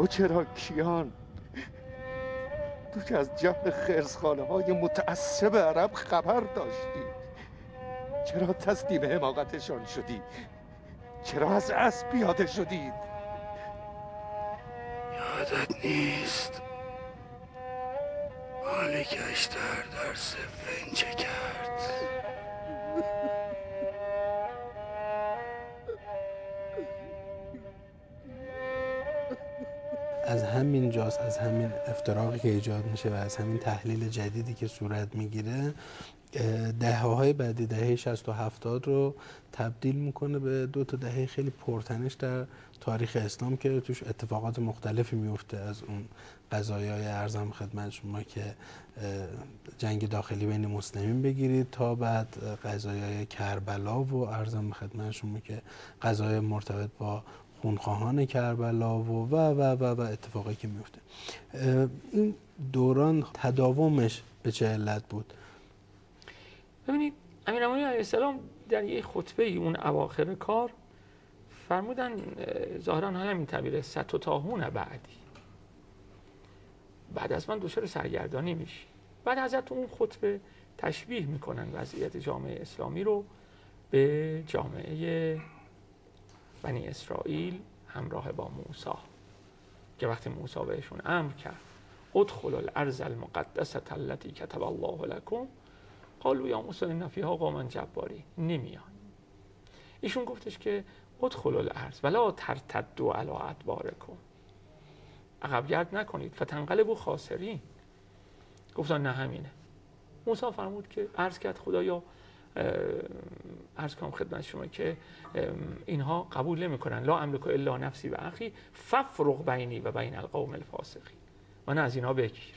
تو چرا کیان؟ تو که از جهل خرسخانه های متعصب عرب خبر داشتی، چرا تسلیم حماقتشان شدی؟ چرا از اسب پیاده شدید؟ یادت نیست مالک اشتر در صفین چه کرد؟ از همین جاست، از همین افتراقی که ایجاد میشه و از همین تحلیل جدیدی که صورت میگیره، دهه های بعدی، دهه شصت و هفتاد رو تبدیل میکنه به دو تا دهه خیلی پرتنش در تاریخ اسلام که توش اتفاقات مختلفی میفته. از اون قضایای ارزم خدمت شما که جنگ داخلی بین مسلمین بگیرید تا بعد قضایای کربلا و ارزم خدمت شما که قضایای مرتبط با خونخواهان کربلا و و و و, و اتفاقی که میفته. این دوران تداومش به چه علت بود؟ ببینید امیرالمومنین علیه السلام در یک خطبه اون اواخر کار فرمودن، ظاهرا همین تعبیر ستطاحون بعدی، بعد از من دچار سرگردانی میشی. بعد حضرت اون خطبه تشبیه میکنن وضعیت جامعه اسلامی رو به جامعه بنی اسرائیل همراه با موسی که وقتی موسی بهشون امر کرد ادخلوا الارض المقدسه التي كتب الله لكم قالوا یا موسی ان فیها قوما جبارین، نمیان. ایشون گفتش که ادخلوا الارض ولا ترتدوا علی ادبارکم، عقب گرد نکنید فتنقلبوا خاسرین. گفتن نه همینه. موسی فرمود که عرض کرد خدایا عرض کنم خدمت شما که اینها قبول نمیکنن، لا املک الا نفسی و اخی فافرق بینی و بین القوم الفاسقین، من از اینها بگیر.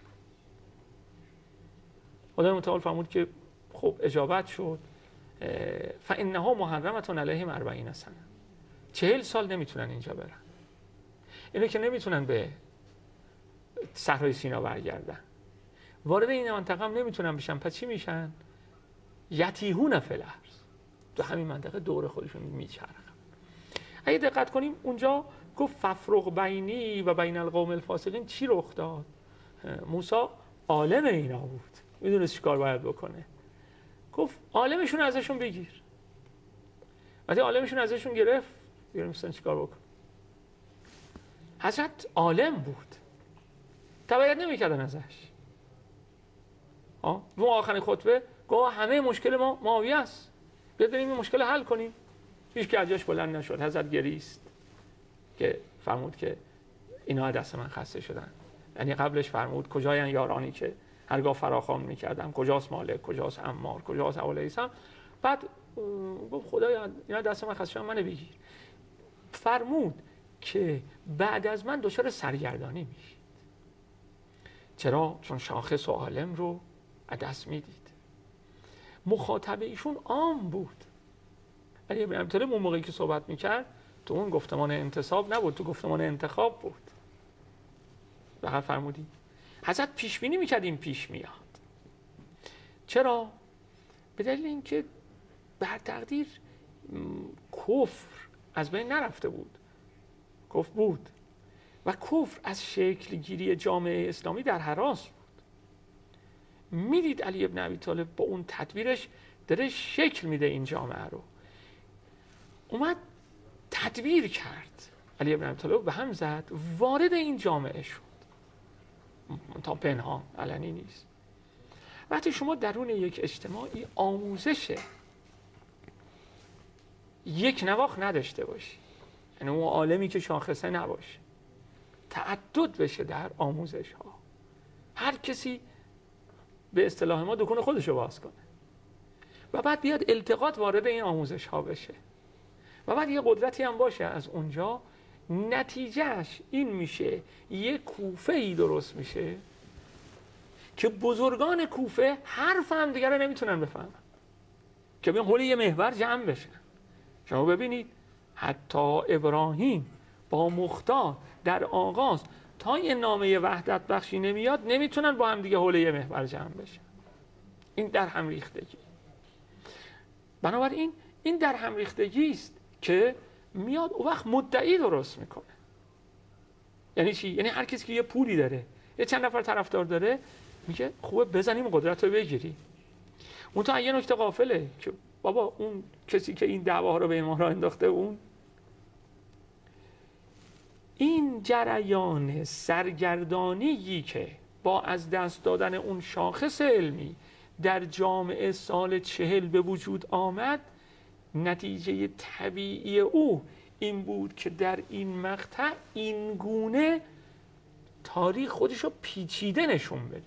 خدای متعال فرمود که خب اجابت شد، فانها محرمة علیهم اربعین سنه، چهل سال نمیتونن اینجا برن. اینو که نمیتونن به صحرای سینا برگردن، وارد این منطقه هم نمیتونن بشن، پس چی میشن؟ یتیهون فی الارض، تو همین منطقه دور خودشون میچرخن. اگه دقت کنیم اونجا گفت ففرق بینی و بین القوم الفاسقین، چی رخ داد؟ موسی عالم اینا بود، میدونست چیکار باید بکنه. گفت عالمشون ازشون بگیر. وقتی عالمشون ازشون گرفت دیگه نمی‌دونستن چیکار بکنه. حضرت عالم بود، تبعیت نمی‌کردن ازش. ها و آخرین خطبه گفت همه مشکل ما معاویه است، بیاید بریم این مشکل حل کنیم. هیچ که از جاش بلند نشد. حضرت گریست که فرمود که اینا دست من خسته شدن. یعنی قبلش فرمود کجایان یارانی که هرگاه فراخوان میکردم، کجاست مالک، کجاست عمار، کجاست اولیسم. بعد گفت خدایا اینا دست من خسته شدن، منو بگیر. فرمود که بعد از من دچار سرگردانی میشید. چرا؟ چون شاخص و عالم رو از دست میدید. مخاطب ایشون عام بود. علی ابن ابی طالب اون موقعی که صحبت میکرد تو اون گفتمان انتصاب نبود، تو گفتمان انتخاب بود. بقیه فرمودی حضرت پیش بینی میکرد این پیش میاد. چرا؟ به دلیل اینکه بر تقدیر کفر از بین نرفته بود. کفر بود و کفر از شکل گیری جامعه اسلامی در هراس بود. میدید علی ابن ابی طالب با اون تدبیرش داره شکل میده این جامعه رو. اومد تدبیر کرد، علی ابن ابی طالب به هم زد، وارد این جامعه شد تا پنهان، علنی نیست. وقتی شما درون یک اجتماعی آموزش یک نواخت نداشته باشی، یعنی اون عالمی که شاخصه نباشه، تعدد بشه در آموزش ها، هر کسی به اصطلاح ما دکون خودش رو باز کنه و بعد بیاد التقاط وارد این آموزش ها بشه و بعد یه قدرتی هم باشه از اونجا، نتیجهش این میشه یه کوفه ای درست میشه که بزرگان کوفه حرف هم دیگر رو نمیتونن بفهمن، که بیان حول یه محور جمع بشن. شما ببینید حتی ابراهیم با مختار در آغاز تا یه نامه وحدت بخشی نمیاد نمیتونن با هم دیگه حول یه محور جمع بشن. این در هم ریختگی. بنابراین این در هم ریختگی است که میاد اون وقت مدعی درست میکنه. یعنی چی؟ یعنی هر کسی که یه پولی داره، یه چند نفر طرفدار داره، میگه خوبه بزنیم قدرت رو بگیری. اون تا یه نکته غافله که بابا اون کسی که این دعواها رو به ما راه انداخته، اون این جریان سرگردانی که با از دست دادن اون شاخص علمی در جامعه سال چهل به وجود آمد، نتیجه طبیعی او این بود که در این مقطع این گونه تاریخ خودشو پیچیده نشون بده.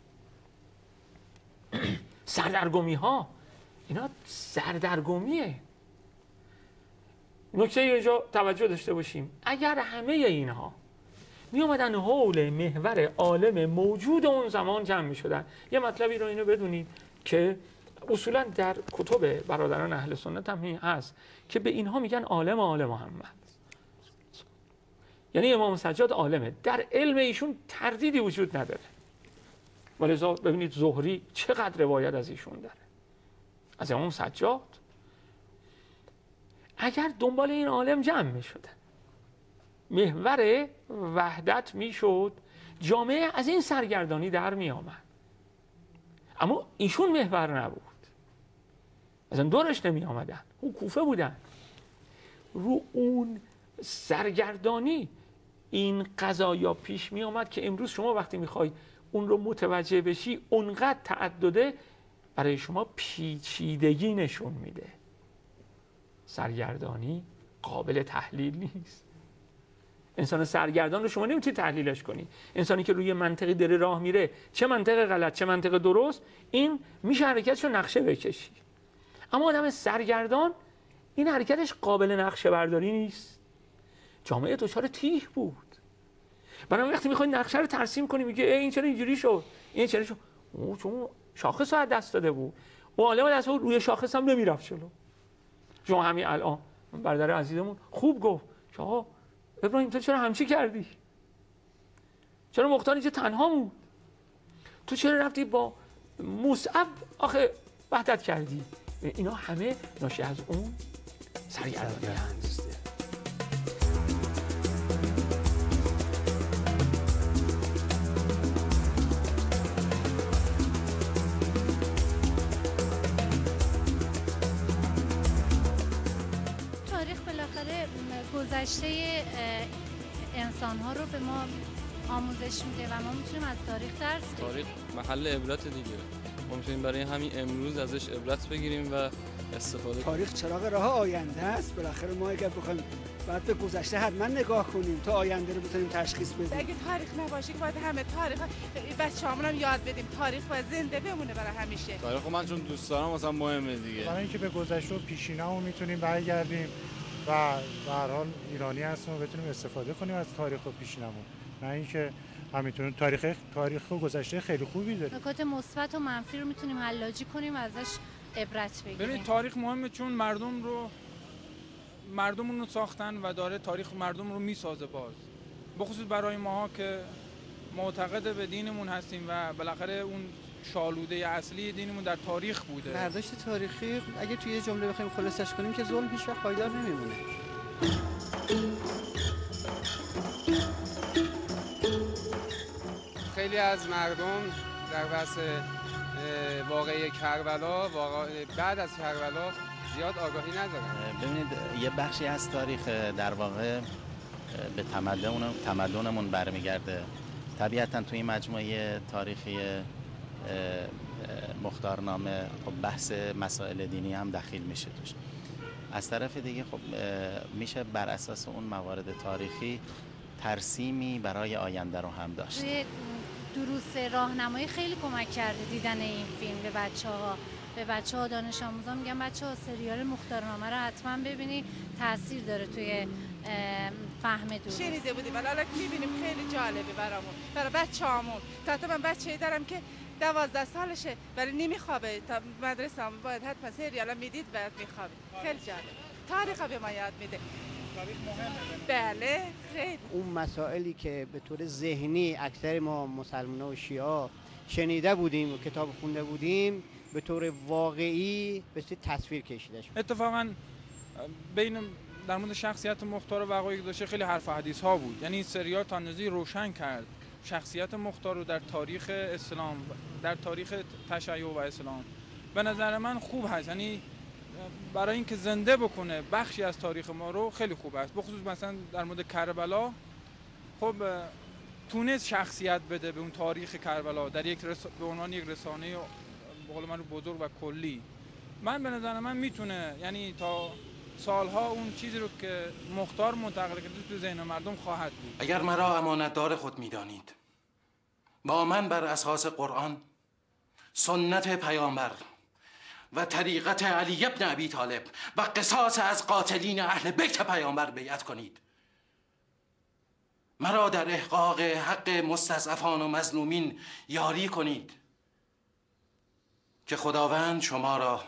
سردرگمی ها، اینا سردرگمیه. نکته اینجا توجه داشته باشیم، اگر همه اینها می اومدن حول محور عالم موجود اون زمان جمع می شدن، یه مطلبی رو اینو بدونید که اصولا در کتب برادران اهل سنت هم هست که به اینها میگن عالم آل محمد. یعنی امام سجاد عالمه، در علم ایشون تردیدی وجود نداره. ولذا ببینید زهری چقدر روایت از ایشون داره، از امام سجاد. اگر دنبال این عالم جمع می شدن، محور وحدت می شد، جامعه از این سرگردانی در می آمد. اما ایشون محور نبود، اصلا دورش نمی آمدن، او کوفه بودن. رو اون سرگردانی این قضایا پیش می آمد که امروز شما وقتی میخوای اون رو متوجه بشی، اونقدر تعدده برای شما پیچیدگی نشون میده. سرگردانی قابل تحلیل نیست. انسان سرگردان رو شما نمیتونی تحلیلش کنی. انسانی که روی منطقی داره راه میره، چه منطق غلط چه منطق درست، این میشه حرکتشو نقشه بکشی. اما آدم سرگردان این حرکتش قابل نقشه برداری نیست. جامعه دچار تیه بود. برای وقتی میخوای نقشه رو ترسیم کنی، میگه این چرا اینجوری شد، این چرا شد، او چون شاخص رو از دست داده بود، او عالم دست بود، روی شاخص هم نمیرفت جلو. شما همین الان برادر عزیزمون خوب گفت که آقا ابراهیم تو چرا همچی کردی؟ چرا مختار اینجا تنها بود؟ تو چرا رفتی با مصعب آخه وحدت کردی؟ اینا همه ناشی از اون سرگردانی هست. گذشته انسان ها رو به ما آموزش میده و ما میتونیم از تاریخ درس بگیریم. تاریخ محل عبرت دیگه، ما میتونیم برای همین امروز ازش عبرت بگیریم و استفاده کنیم. تاریخ چراغ راه آینده است. بالاخره ما اگر بخوایم بعد به گذشته حتما نگاه کنیم تا آینده رو بتونیم تشخیص بدیم. اگه تاریخ نباشه که باید همه تاریخ بچه‌هامون هم یاد بدیم، تاریخ باید زنده بمونه برای همیشه. تاریخ من چون دوست دارم مثلا مهمه دیگه. برای اینکه به گذشته و پیشینه‌مون میتونیم برگردیم و به هر حال ایرانی هستیم و بتونیم استفاده کنیم از تاریخ و پیشینه‌مون، نه اینکه همینطور تاریخ تاریخ و گذشته خیلی خوبی داره. نکات مثبت و منفی رو میتونیم حلاجی کنیم و ازش عبرت بگیریم. ببینید تاریخ مهمه چون مردم رو مردمون رو ساختن و داره تاریخ مردم رو میسازه، باز بخصوص برای ماها که معتقد به دینمون هستیم و بالاخره اون شالوده اصلی دینمون در تاریخ بوده. برداشت تاریخی اگه توی یه جمله بخوایم خلاصش کنیم که ظلم هیچ وقت پایدار نمیمونه. خیلی از مردم در بحث واقعه کربلا واقع بعد از کربلا زیاد آگاهی ندارن. ببینید یه بخشی از تاریخ در واقع به تمدن تمدنمون برمیگرده. طبیعتاً توی مجموعه تاریخی مختارنامه خب بحث مسائل دینی هم دخیل میشه توش. از طرف دیگه خب میشه بر اساس اون موارد تاریخی ترسیمی برای آینده رو هم داشت. دروس راهنمایی خیلی کمک کرده دیدن این فیلم به بچه‌ها. به بچه‌ها دانش آموزان میگم بچه‌ها سریال مختارنامه رو حتما ببینید، تاثیر داره توی فهم دروس. شنیده بودیم ولی الان می‌بینیم خیلی جالبه برامون، برای بچه‌هامون. تا تا من بچه‌ای دارم که دوازده سالشه ولی نمیخوابه، تا مدرسه هم باید حتما سریالا میدید بعد میخوابه. خیلی جالب. تاریخ به ما یاد میده. تاریخ مهمه. بله خیلی. اون مسائلی که به طور ذهنی اکثر ما مسلمان‌ها و شیعه شنیده بودیم و کتاب خونده بودیم به طور واقعی به تصویر کشیده شد. اتفاقا بین در مورد شخصیت مختار و وقایع داشته خیلی حرف و حدیث ها بود. یعنی این سریال تا اندازه‌ای روشن کرد شخصیت مختار رو در تاریخ اسلام، در تاریخ تشیع و اسلام. به نظر من خوب هست، یعنی برای اینکه زنده بکنه بخشی از تاریخ ما رو خیلی خوب است. بخصوص مثلا در مورد کربلا، خب تونست شخصیت بده به اون تاریخ کربلا در یک رس... به عنوان یک رسانه به قول من رو بزرگ و کلی. من به نظر من میتونه یعنی تا سالها اون چیزی رو که مختار منتقل کرده تو ذهن مردم خواهد بود. اگر مرا امانتدار خود میدانید، با من بر اساس قرآن، سنت پیامبر و طریقت علی ابن ابی طالب و قصاص از قاتلین اهل بیت پیامبر بیعت کنید. مرا در احقاق حق مستضعفان و مظلومین یاری کنید که خداوند شما را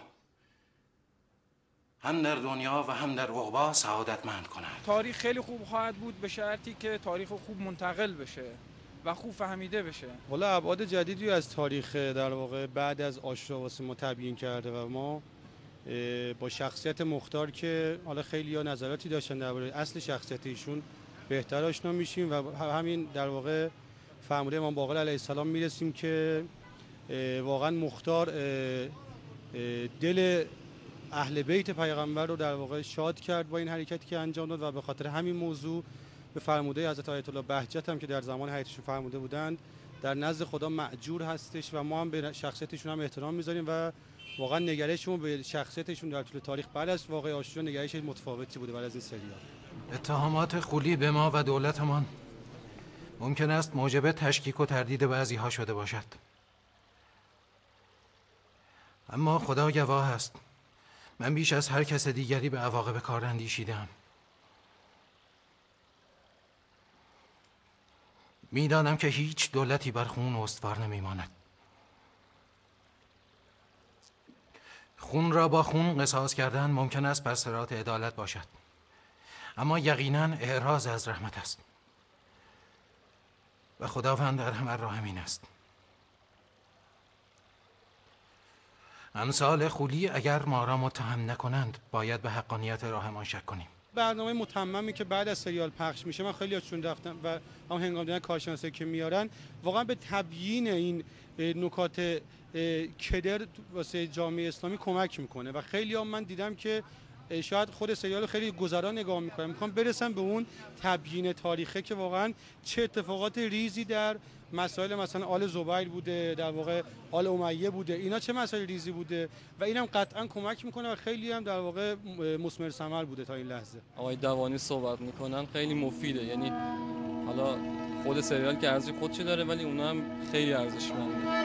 هم در دنیا و هم در عقبی سعادتمند کند. تاریخ خیلی خوب خواهد بود به شرطی که تاریخ خوب منتقل بشه و خوب فهمیده بشه. والا ابعاد جدیدی از تاریخ در واقع بعد از آشورا واسه ما تبیین کرده و ما با شخصیت مختار که حالا خیلی‌ها نظراتی داشتن درباره اصل شخصیت ایشون بهتر آشنا میشیم و همین در واقع فرموده امام باقر علیه السلام میرسیم که واقعا مختار دل اهل بیت پیغمبر رو در واقع شاد کرد با این حرکتی که انجام داد و به خاطر همین موضوع به فرموده حضرت آیت الله بهجت هم که در زمان حیاتشون فرموده بودند در نزد خدا مأجور هستش و ما هم به شخصیتشون هم احترام میذاریم و واقعا نگرشمون به شخصیتشون در طول تاریخ بعد از واقعه آشورا نگرش متفاوتی بوده بعد از این سریال. اتهامات خولی به ما و دولتمان ممکن است موجب تشکیک و تردید بعضی ها شده باشد، اما خدا گواه است من بیش از هر کس دیگری به عواقب کار اندیشیدم. میدانم که هیچ دولتی بر خون استوار نمیماند. خون را با خون قصاص کردن ممکن است بر صراط عدالت باشد، اما یقینا اعراض از رحمت است و خداوند ارحم الراحمین است. امثال خولی اگر ما را متهم نکنند باید به حقانیت راهمان شک کنیم. برنامه متممی که بعد از سریال پخش میشه من خیلی ازشون رفتم و هم هنگام دیدن کارشناسایی که میارن واقعا به تبیین این نکات کدر واسه جامعه اسلامی کمک میکنه و خیلی هم من دیدم که شاید خود سریال خیلی گذرا نگاه میکنن، میخوام برسم به اون تبیین تاریخه که واقعا چه اتفاقات ریزی در مسائل مثلا آل زبیر بوده، در واقع آل امیه بوده، اینا چه مسائل ریزی بوده و اینم قطعا کمک میکنه و خیلی هم در واقع مثمر ثمر بوده تا این لحظه. آقای دوانی صحبت میکنن خیلی مفیده، یعنی حالا خود سریال که ارزش خودشه داره ولی اونا هم خیلی ارزشمنده.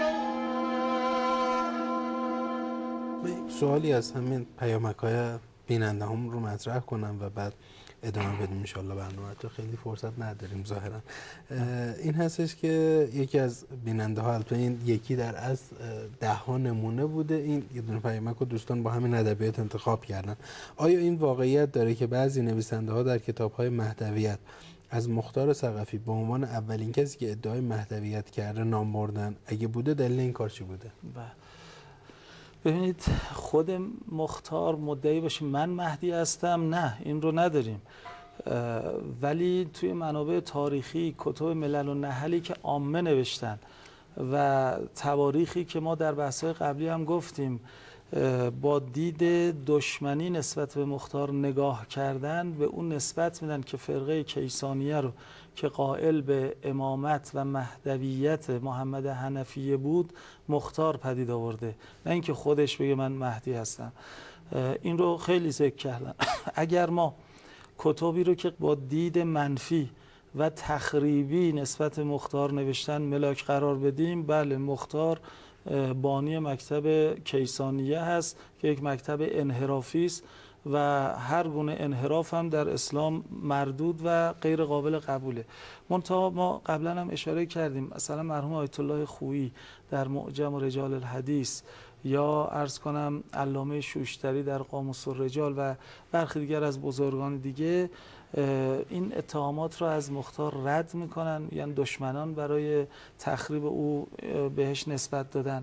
سوالی از همین پیامک‌های بیننده هم رو مطرح کنم و بعد ادامه بدیم انشالله برنامه. تو خیلی فرصت نداریم ظاهرا. این هستش که یکی از بیننده ها، البته این یکی در از ده ها نمونه بوده، این یه دونه پیامک رو دوستان با همین ادبیات انتخاب کردن. آیا این واقعیت داره که بعضی نویسنده ها در کتاب های مهدویت از مختار ثقفی به عنوان اولین کسی که ادعای مهدویت کرده نام بردن؟ اگه بوده دلیل این کار چی بوده؟ بله. ببینید خود مختار مدعی باشه من مهدی هستم، نه این رو نداریم، ولی توی منابع تاریخی کتب ملل و نحلی که عامه نوشتن و تواریخی که ما در بحث‌های قبلی هم گفتیم با دید دشمنی نسبت به مختار نگاه کردن، به اون نسبت میدن که فرقه کیسانیه رو که قائل به امامت و مهدویت محمد حنفیه بود مختار پدید آورده، نه اینکه خودش بگه من مهدی هستم. این رو خیلی ذکر کردن. اگر ما کتابی رو که با دید منفی و تخریبی نسبت مختار نوشتن ملاک قرار بدیم، بله مختار بانی مکتب کیسانیه هست که یک مکتب انحرافی است و هر گونه انحراف هم در اسلام مردود و غیر قابل قبوله. منتها ما قبلا هم اشاره کردیم مثلا مرحوم آیت الله خویی در معجم رجال الحدیث یا عرض کنم علامه شوشتری در قاموس الرجال و برخی دیگر از بزرگان دیگه این اتهامات را از مختار رد میکنن، یعنی دشمنان برای تخریب او بهش نسبت دادن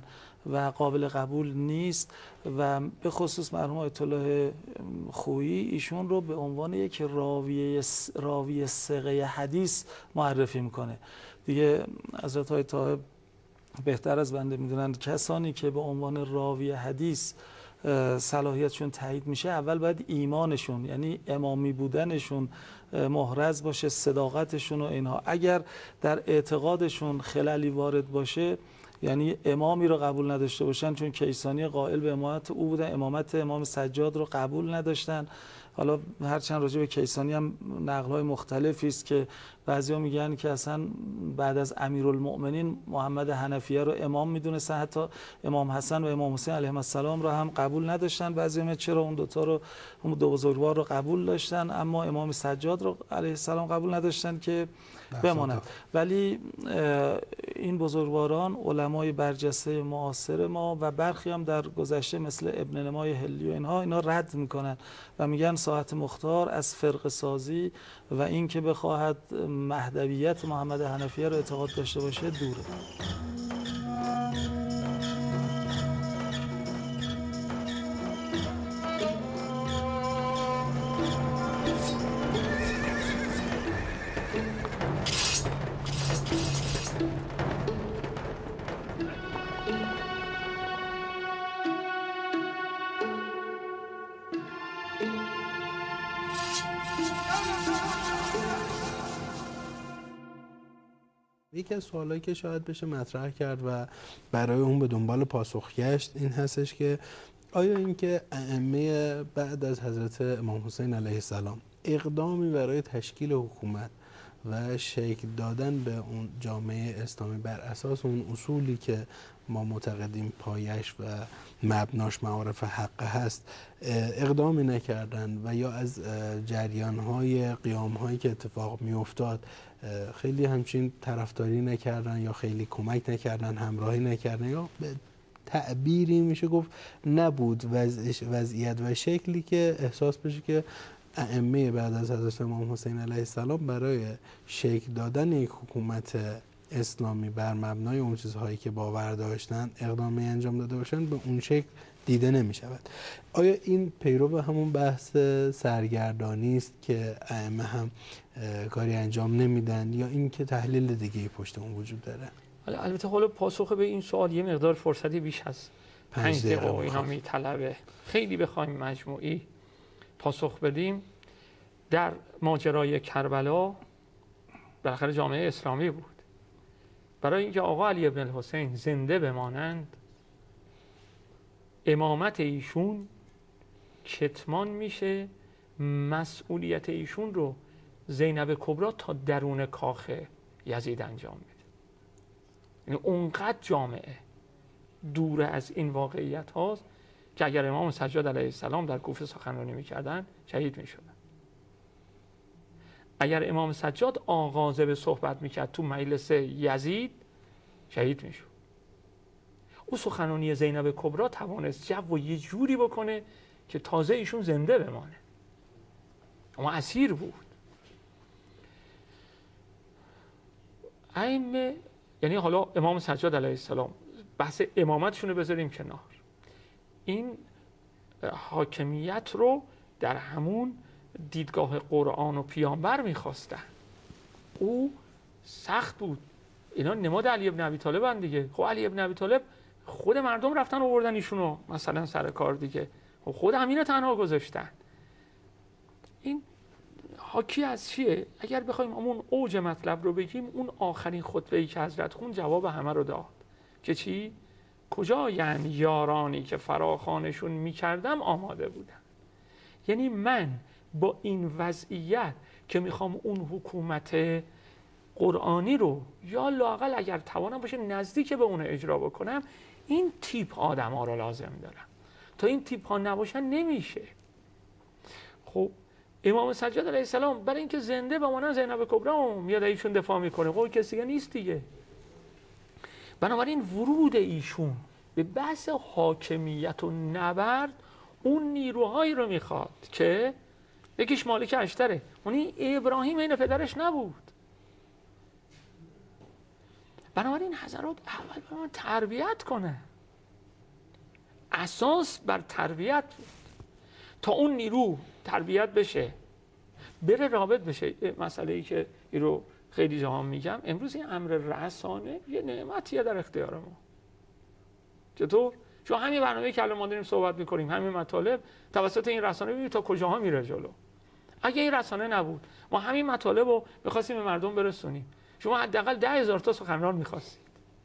و قابل قبول نیست و به خصوص مرحوم آیت الله خویی ایشون رو به عنوان یک راوی راوی ثقه حدیث معرفی میکنه. دیگه حضرت های طاهر بهتر از بنده میدونن کسانی که به عنوان راوی حدیث صلاحیتشون تایید میشه اول باید ایمانشون یعنی امامی بودنشون محرز باشه، صداقتشون و اینها. اگر در اعتقادشون خللی وارد باشه یعنی امامی رو قبول نداشته باشن، چون کیسانی قائل به امامت او بودن، امامت امام سجاد رو قبول نداشتن. حالا هرچند راجع به کیسانی هم نقل‌های مختلفی است که بعضیا میگن که اصلا بعد از امیرالمؤمنین محمد حنفیه رو امام میدونستن، حتی امام حسن و امام حسین علیهم السلام رو هم قبول نداشتن. بعضیا میگن چرا اون دوتا رو، اون دو بزرگوار رو قبول داشتن اما امام سجاد رو علیه السلام قبول نداشتن که بماند. ولی این بزرگواران علمای برجسته معاصر ما و برخی هم در گذشته مثل ابن نمای هلی و اینها اینا رد میکنن و میگن ساعت مختار از فرقه سازی و این که بخواهد مهدویت محمد حنفیه رو اعتقاد داشته باشه دوره. یکی از سوالایی که شاید بشه مطرح کرد و برای اون به دنبال پاسخ گشت این هستش که آیا اینکه ائمه بعد از حضرت امام حسین علیه السلام اقدامی برای تشکیل حکومت و شکل دادن به اون جامعه اسلامی بر اساس اون اصولی که ما معتقدیم پایش و مبناش معارف حق هست اقدامی نکردن و یا از جریان‌های قیام‌هایی که اتفاق می‌افتاد خیلی همچین طرفداری نکردن یا خیلی کمک نکردن، همراهی نکردن، یا به تعبیری میشه گفت نبود وضعیت و شکلی که احساس بشه که ائمه بعد از حضرت امام حسین علیه السلام برای شکل دادن یک حکومت اسلامی بر مبنای اون چیزهایی که باور داشتن اقدامی انجام داده باشن به اون شکل دیده نمی شود. آیا این پیرو به همون بحث سرگردانی است که ائمه هم کاری انجام نمیدن یا این که تحلیل دیگه پشت اون وجود داره؟ البته حالا پاسخ به این سوال یه مقدار فرصتی بیش از پنج دقیقه و اینا میطلبه. خیلی بخوایم مجموعی پاسخ بدیم، در ماجرای کربلا بالاخره جامعه اسلامی بود. برای اینکه آقا علی ابن الحسین زنده بمانند امامت ایشون کتمان میشه، مسئولیت ایشون رو زینب کبرا تا درون کاخ یزید انجام میده. یعنی اونقدر جامعه دور از این واقعیت هاست که اگر امام سجاد علیه السلام در کوفه سخنرانی میکردن شهید میشدن. اگر امام سجاد آغازه به صحبت میکرد تو مجلس یزید شهید میشد. او سخنرانی زینب کبرا توانست جو و یه جوری بکنه که تازه ایشون زنده بمانه، اما اسیر بود. ائمه یعنی حالا امام سجاد علیه السلام بحث امامتشون رو بذاریم کنار، این حاکمیت رو در همون دیدگاه قرآن و پیامبر میخواستن. او سخت بود. اینا نماد علی ابن ابی طالب هن دیگه. خب علی ابن ابی طالب خود مردم رفتن آوردن ایشونو مثلا سر کار دیگه، خود همینو تنها گذاشتن. این حاکی از چیه؟ اگر بخوایم اون اوج مطلب رو بگیم، اون آخرین خطبه‌ای که حضرت خون جواب همه رو داد که چی؟ کجا یعنی یارانی که فراخوانشون میکردم آماده بودن. یعنی من با این وضعیت که میخوام اون حکومت قرآنی رو یا لااقل اگر توانم باشه نزدیک به اون اجرا بکنم، این تیپ آدم ها رو لازم دارم. تا این تیپ ها نباشن نمیشه. خب امام سجاد علیه السلام برای اینکه زنده بمانن زینب کبرا میاد ایشون دفاع میکنه، خب کسی دیگه نیست دیگه. بنابراین ورود ایشون به بحث حاکمیت و نبرد اون نیروهایی رو میخواد که یکیش مالک اشتره، اونی ابراهیم این پدرش نبود. بنابراین حضرات اول به من تربیت کنه. اساس بر تربیت بود. تا اون نیرو تربیت بشه، بره رابط بشه. مسئله ای که این رو خیلی جاها میگم، امروز این امر رسانه یه نعمتیه در اختیار ما. چطور؟ چون همین برنامه‌ای که الان ما داریم صحبت میکنیم، همین مطالب توسط این رسانه ببینید تا کجاها میره جلو. اگه این رسانه نبود، ما همین مطالب رو میخواستیم به مردم برسونیم، شما حداقل ده هزار تا سخنران میخواستید.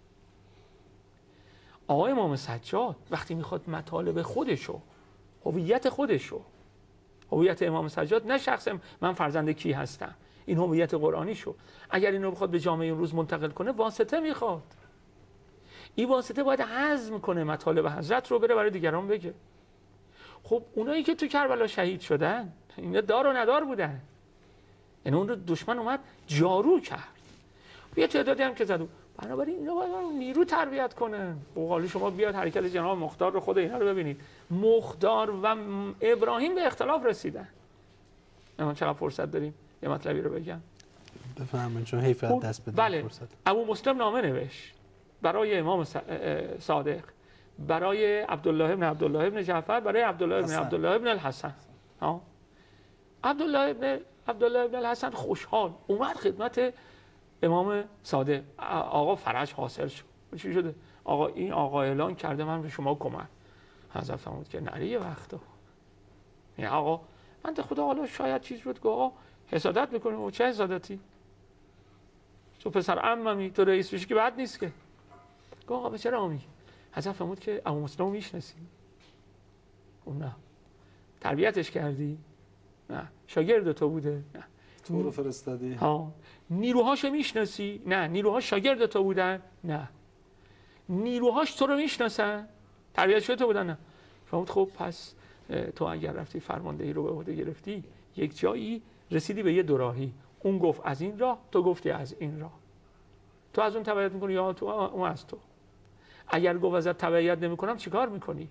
آقای امام سجاد وقتی میخواد مطالب خودشو، هویت خودشو، هویت امام سجاد، نه شخص من فرزند کی هستم، این هویت قرآنی شو، اگر اینو بخواد به جامعه امروز منتقل کنه واسطه میخواد. این واسطه باید هضم کنه مطالب حضرت رو، بره برای دیگران بگه. خب اونایی که تو کربلا شهید شدن اینا دار و ندار بودن، یعنی اون رو دشمن اومد جارو کرد. یه تعدادی هم که زدو، بنابراین اینا باید نیرو تربیت کنه. بقالی شما بیاد حرکت جناب مختار رو، خود اینا رو ببینید، مختار و ابراهیم به اختلاف رسیدن. ما چقدر فرصت داریم یه مطلبی رو بگم؟ بفهمین چون حیف از دست بدیم بله. فرصت. ابو مسلم نامه نوشت برای امام صادق، برای عبدالله ابن عبدالله ابن جعفر، برای عبدالله ابن عبدالله ابن الحسن. ها عبدالله ابن عبدالله ابن الحسن خوشحال اومد خدمت امام صادق. آقا فرج حاصل شد. چی شده؟ آقا این آقا اعلان کرده من به شما کمک. حضرت فرمود که نری یه وقتا. یعنی آقا من ده خدا حالا شاید چیز بود که آقا حسادت میکنیم. و چه حسادتی؟ تو پسر عممی، تو رئیس بشی که بد نیست که. آقا به چرا میگی؟ حضرت فرمود که ابو مسلم رو میشناسی؟ اون نه. تربیتش کردی؟ نه. شاگرد تو بوده؟ نه. تو رو فرستادی؟ ها. نیروهاشو میشناسی؟ نه. نیروهاش شاگرد تو بودن؟ نه. نیروهاش تو رو میشناسن؟ تربیت شده تو بودن؟ نه. فرمود خب پس تو اگر رفتی فرماندهی رو به عهده گرفتی، یک جایی رسیدی به یه دوراهی، اون گفت از این راه، تو گفتی از این راه. تو از اون تبعیت میکنی یا تو اون از تو؟ اگر گفت ازت تبعیت نمیکنم چیکار میکنی؟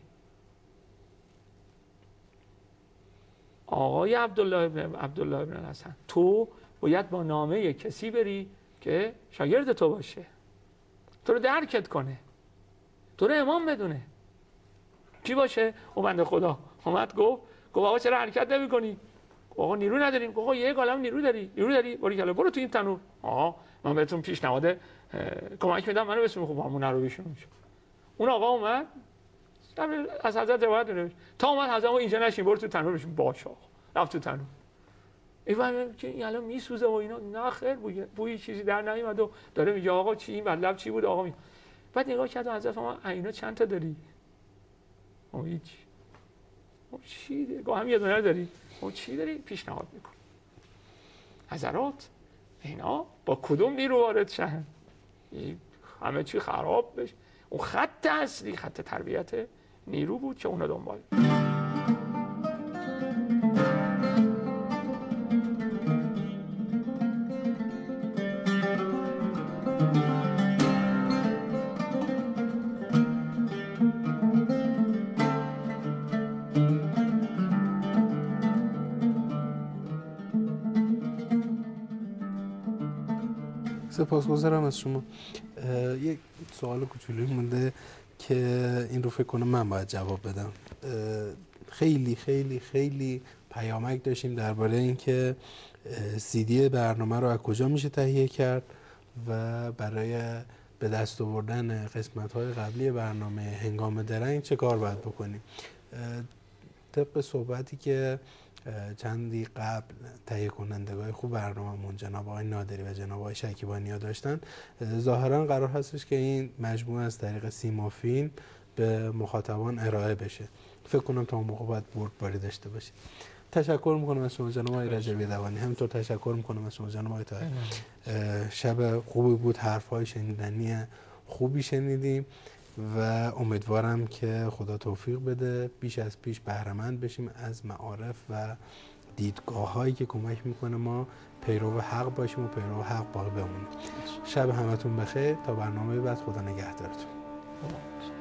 آقای عبدالله ابن عبدالله ابن الحسن، تو باید با نامه کسی بری که شاگرد تو باشه، تو رو درکت کنه، تو رو امام بدونه. چی باشه؟ اون بنده خدا اومد گفت گفت آقا چرا حرکت نمی‌کنی؟ آقا نیرو نداریم. آقا یک عالم نیرو داری، نیرو داری، برو کلا برو تو این تنور. آقا من بهتون پیشنهاد کمک میدم، منو بسیم خوب همون رو بشون. اون آقا اومد از حضرت روایت نوشت تا اومد حضرت اینجا نشین، برو تو تنور بشین. باشه آقا رفت تو تنور. ایوان که این الان میسوزه و اینا، نه خیر بوی بوی چیزی در نمیاد و داره میگه آقا چی این مطلب چی بود آقا می. بعد نگاه کرد حضرت ما اینا چند تا داری؟ او هیچ. او چی داری؟ گاه هم یه دونه داری؟ او چی داری؟ پیشنهاد میکن. حضرات اینا با کدوم نیرو وارد شن؟ همه چی خراب بشه. اون خط اصلی خط تربیت نیرو بود که اونا دنبال. سپاسگزارم از شما. یک سوال کوچولویی مونده که این رو فکر کنم من باید جواب بدم. خیلی خیلی خیلی پیامک داشتیم درباره اینکه سیدی برنامه رو از کجا میشه تهیه کرد و برای به دست آوردن قسمت‌های قبلی برنامه هنگام درنگ چه کار باید بکنیم. طبق صحبتی که چندی قبل تهیه کنندگان خوب برنامه‌مون جناب آقای نادری و جناب آقای شکیبانی‌ها داشتن، ظاهرا قرار هستش که این مجموعه از طریق سیما فیلم به مخاطبان ارائه بشه. فکر کنم تا اون موقع باید بردباری داشته باشید. تشکر میکنم از شما جناب آقای رجبی دوانی، همینطور تشکر میکنم از شما جناب آقای طاهری. شب خوبی بود، حرف‌های شنیدنی خوبی شنیدیم و امیدوارم که خدا توفیق بده بیش از پیش بهره‌مند بشیم از معارف و دیدگاه هایی که کمک میکنه ما پیرو حق باشیم و پیرو حق باقی بمونیم. شب همتون بخیر تا برنامه بعد. خدا نگهدارتون.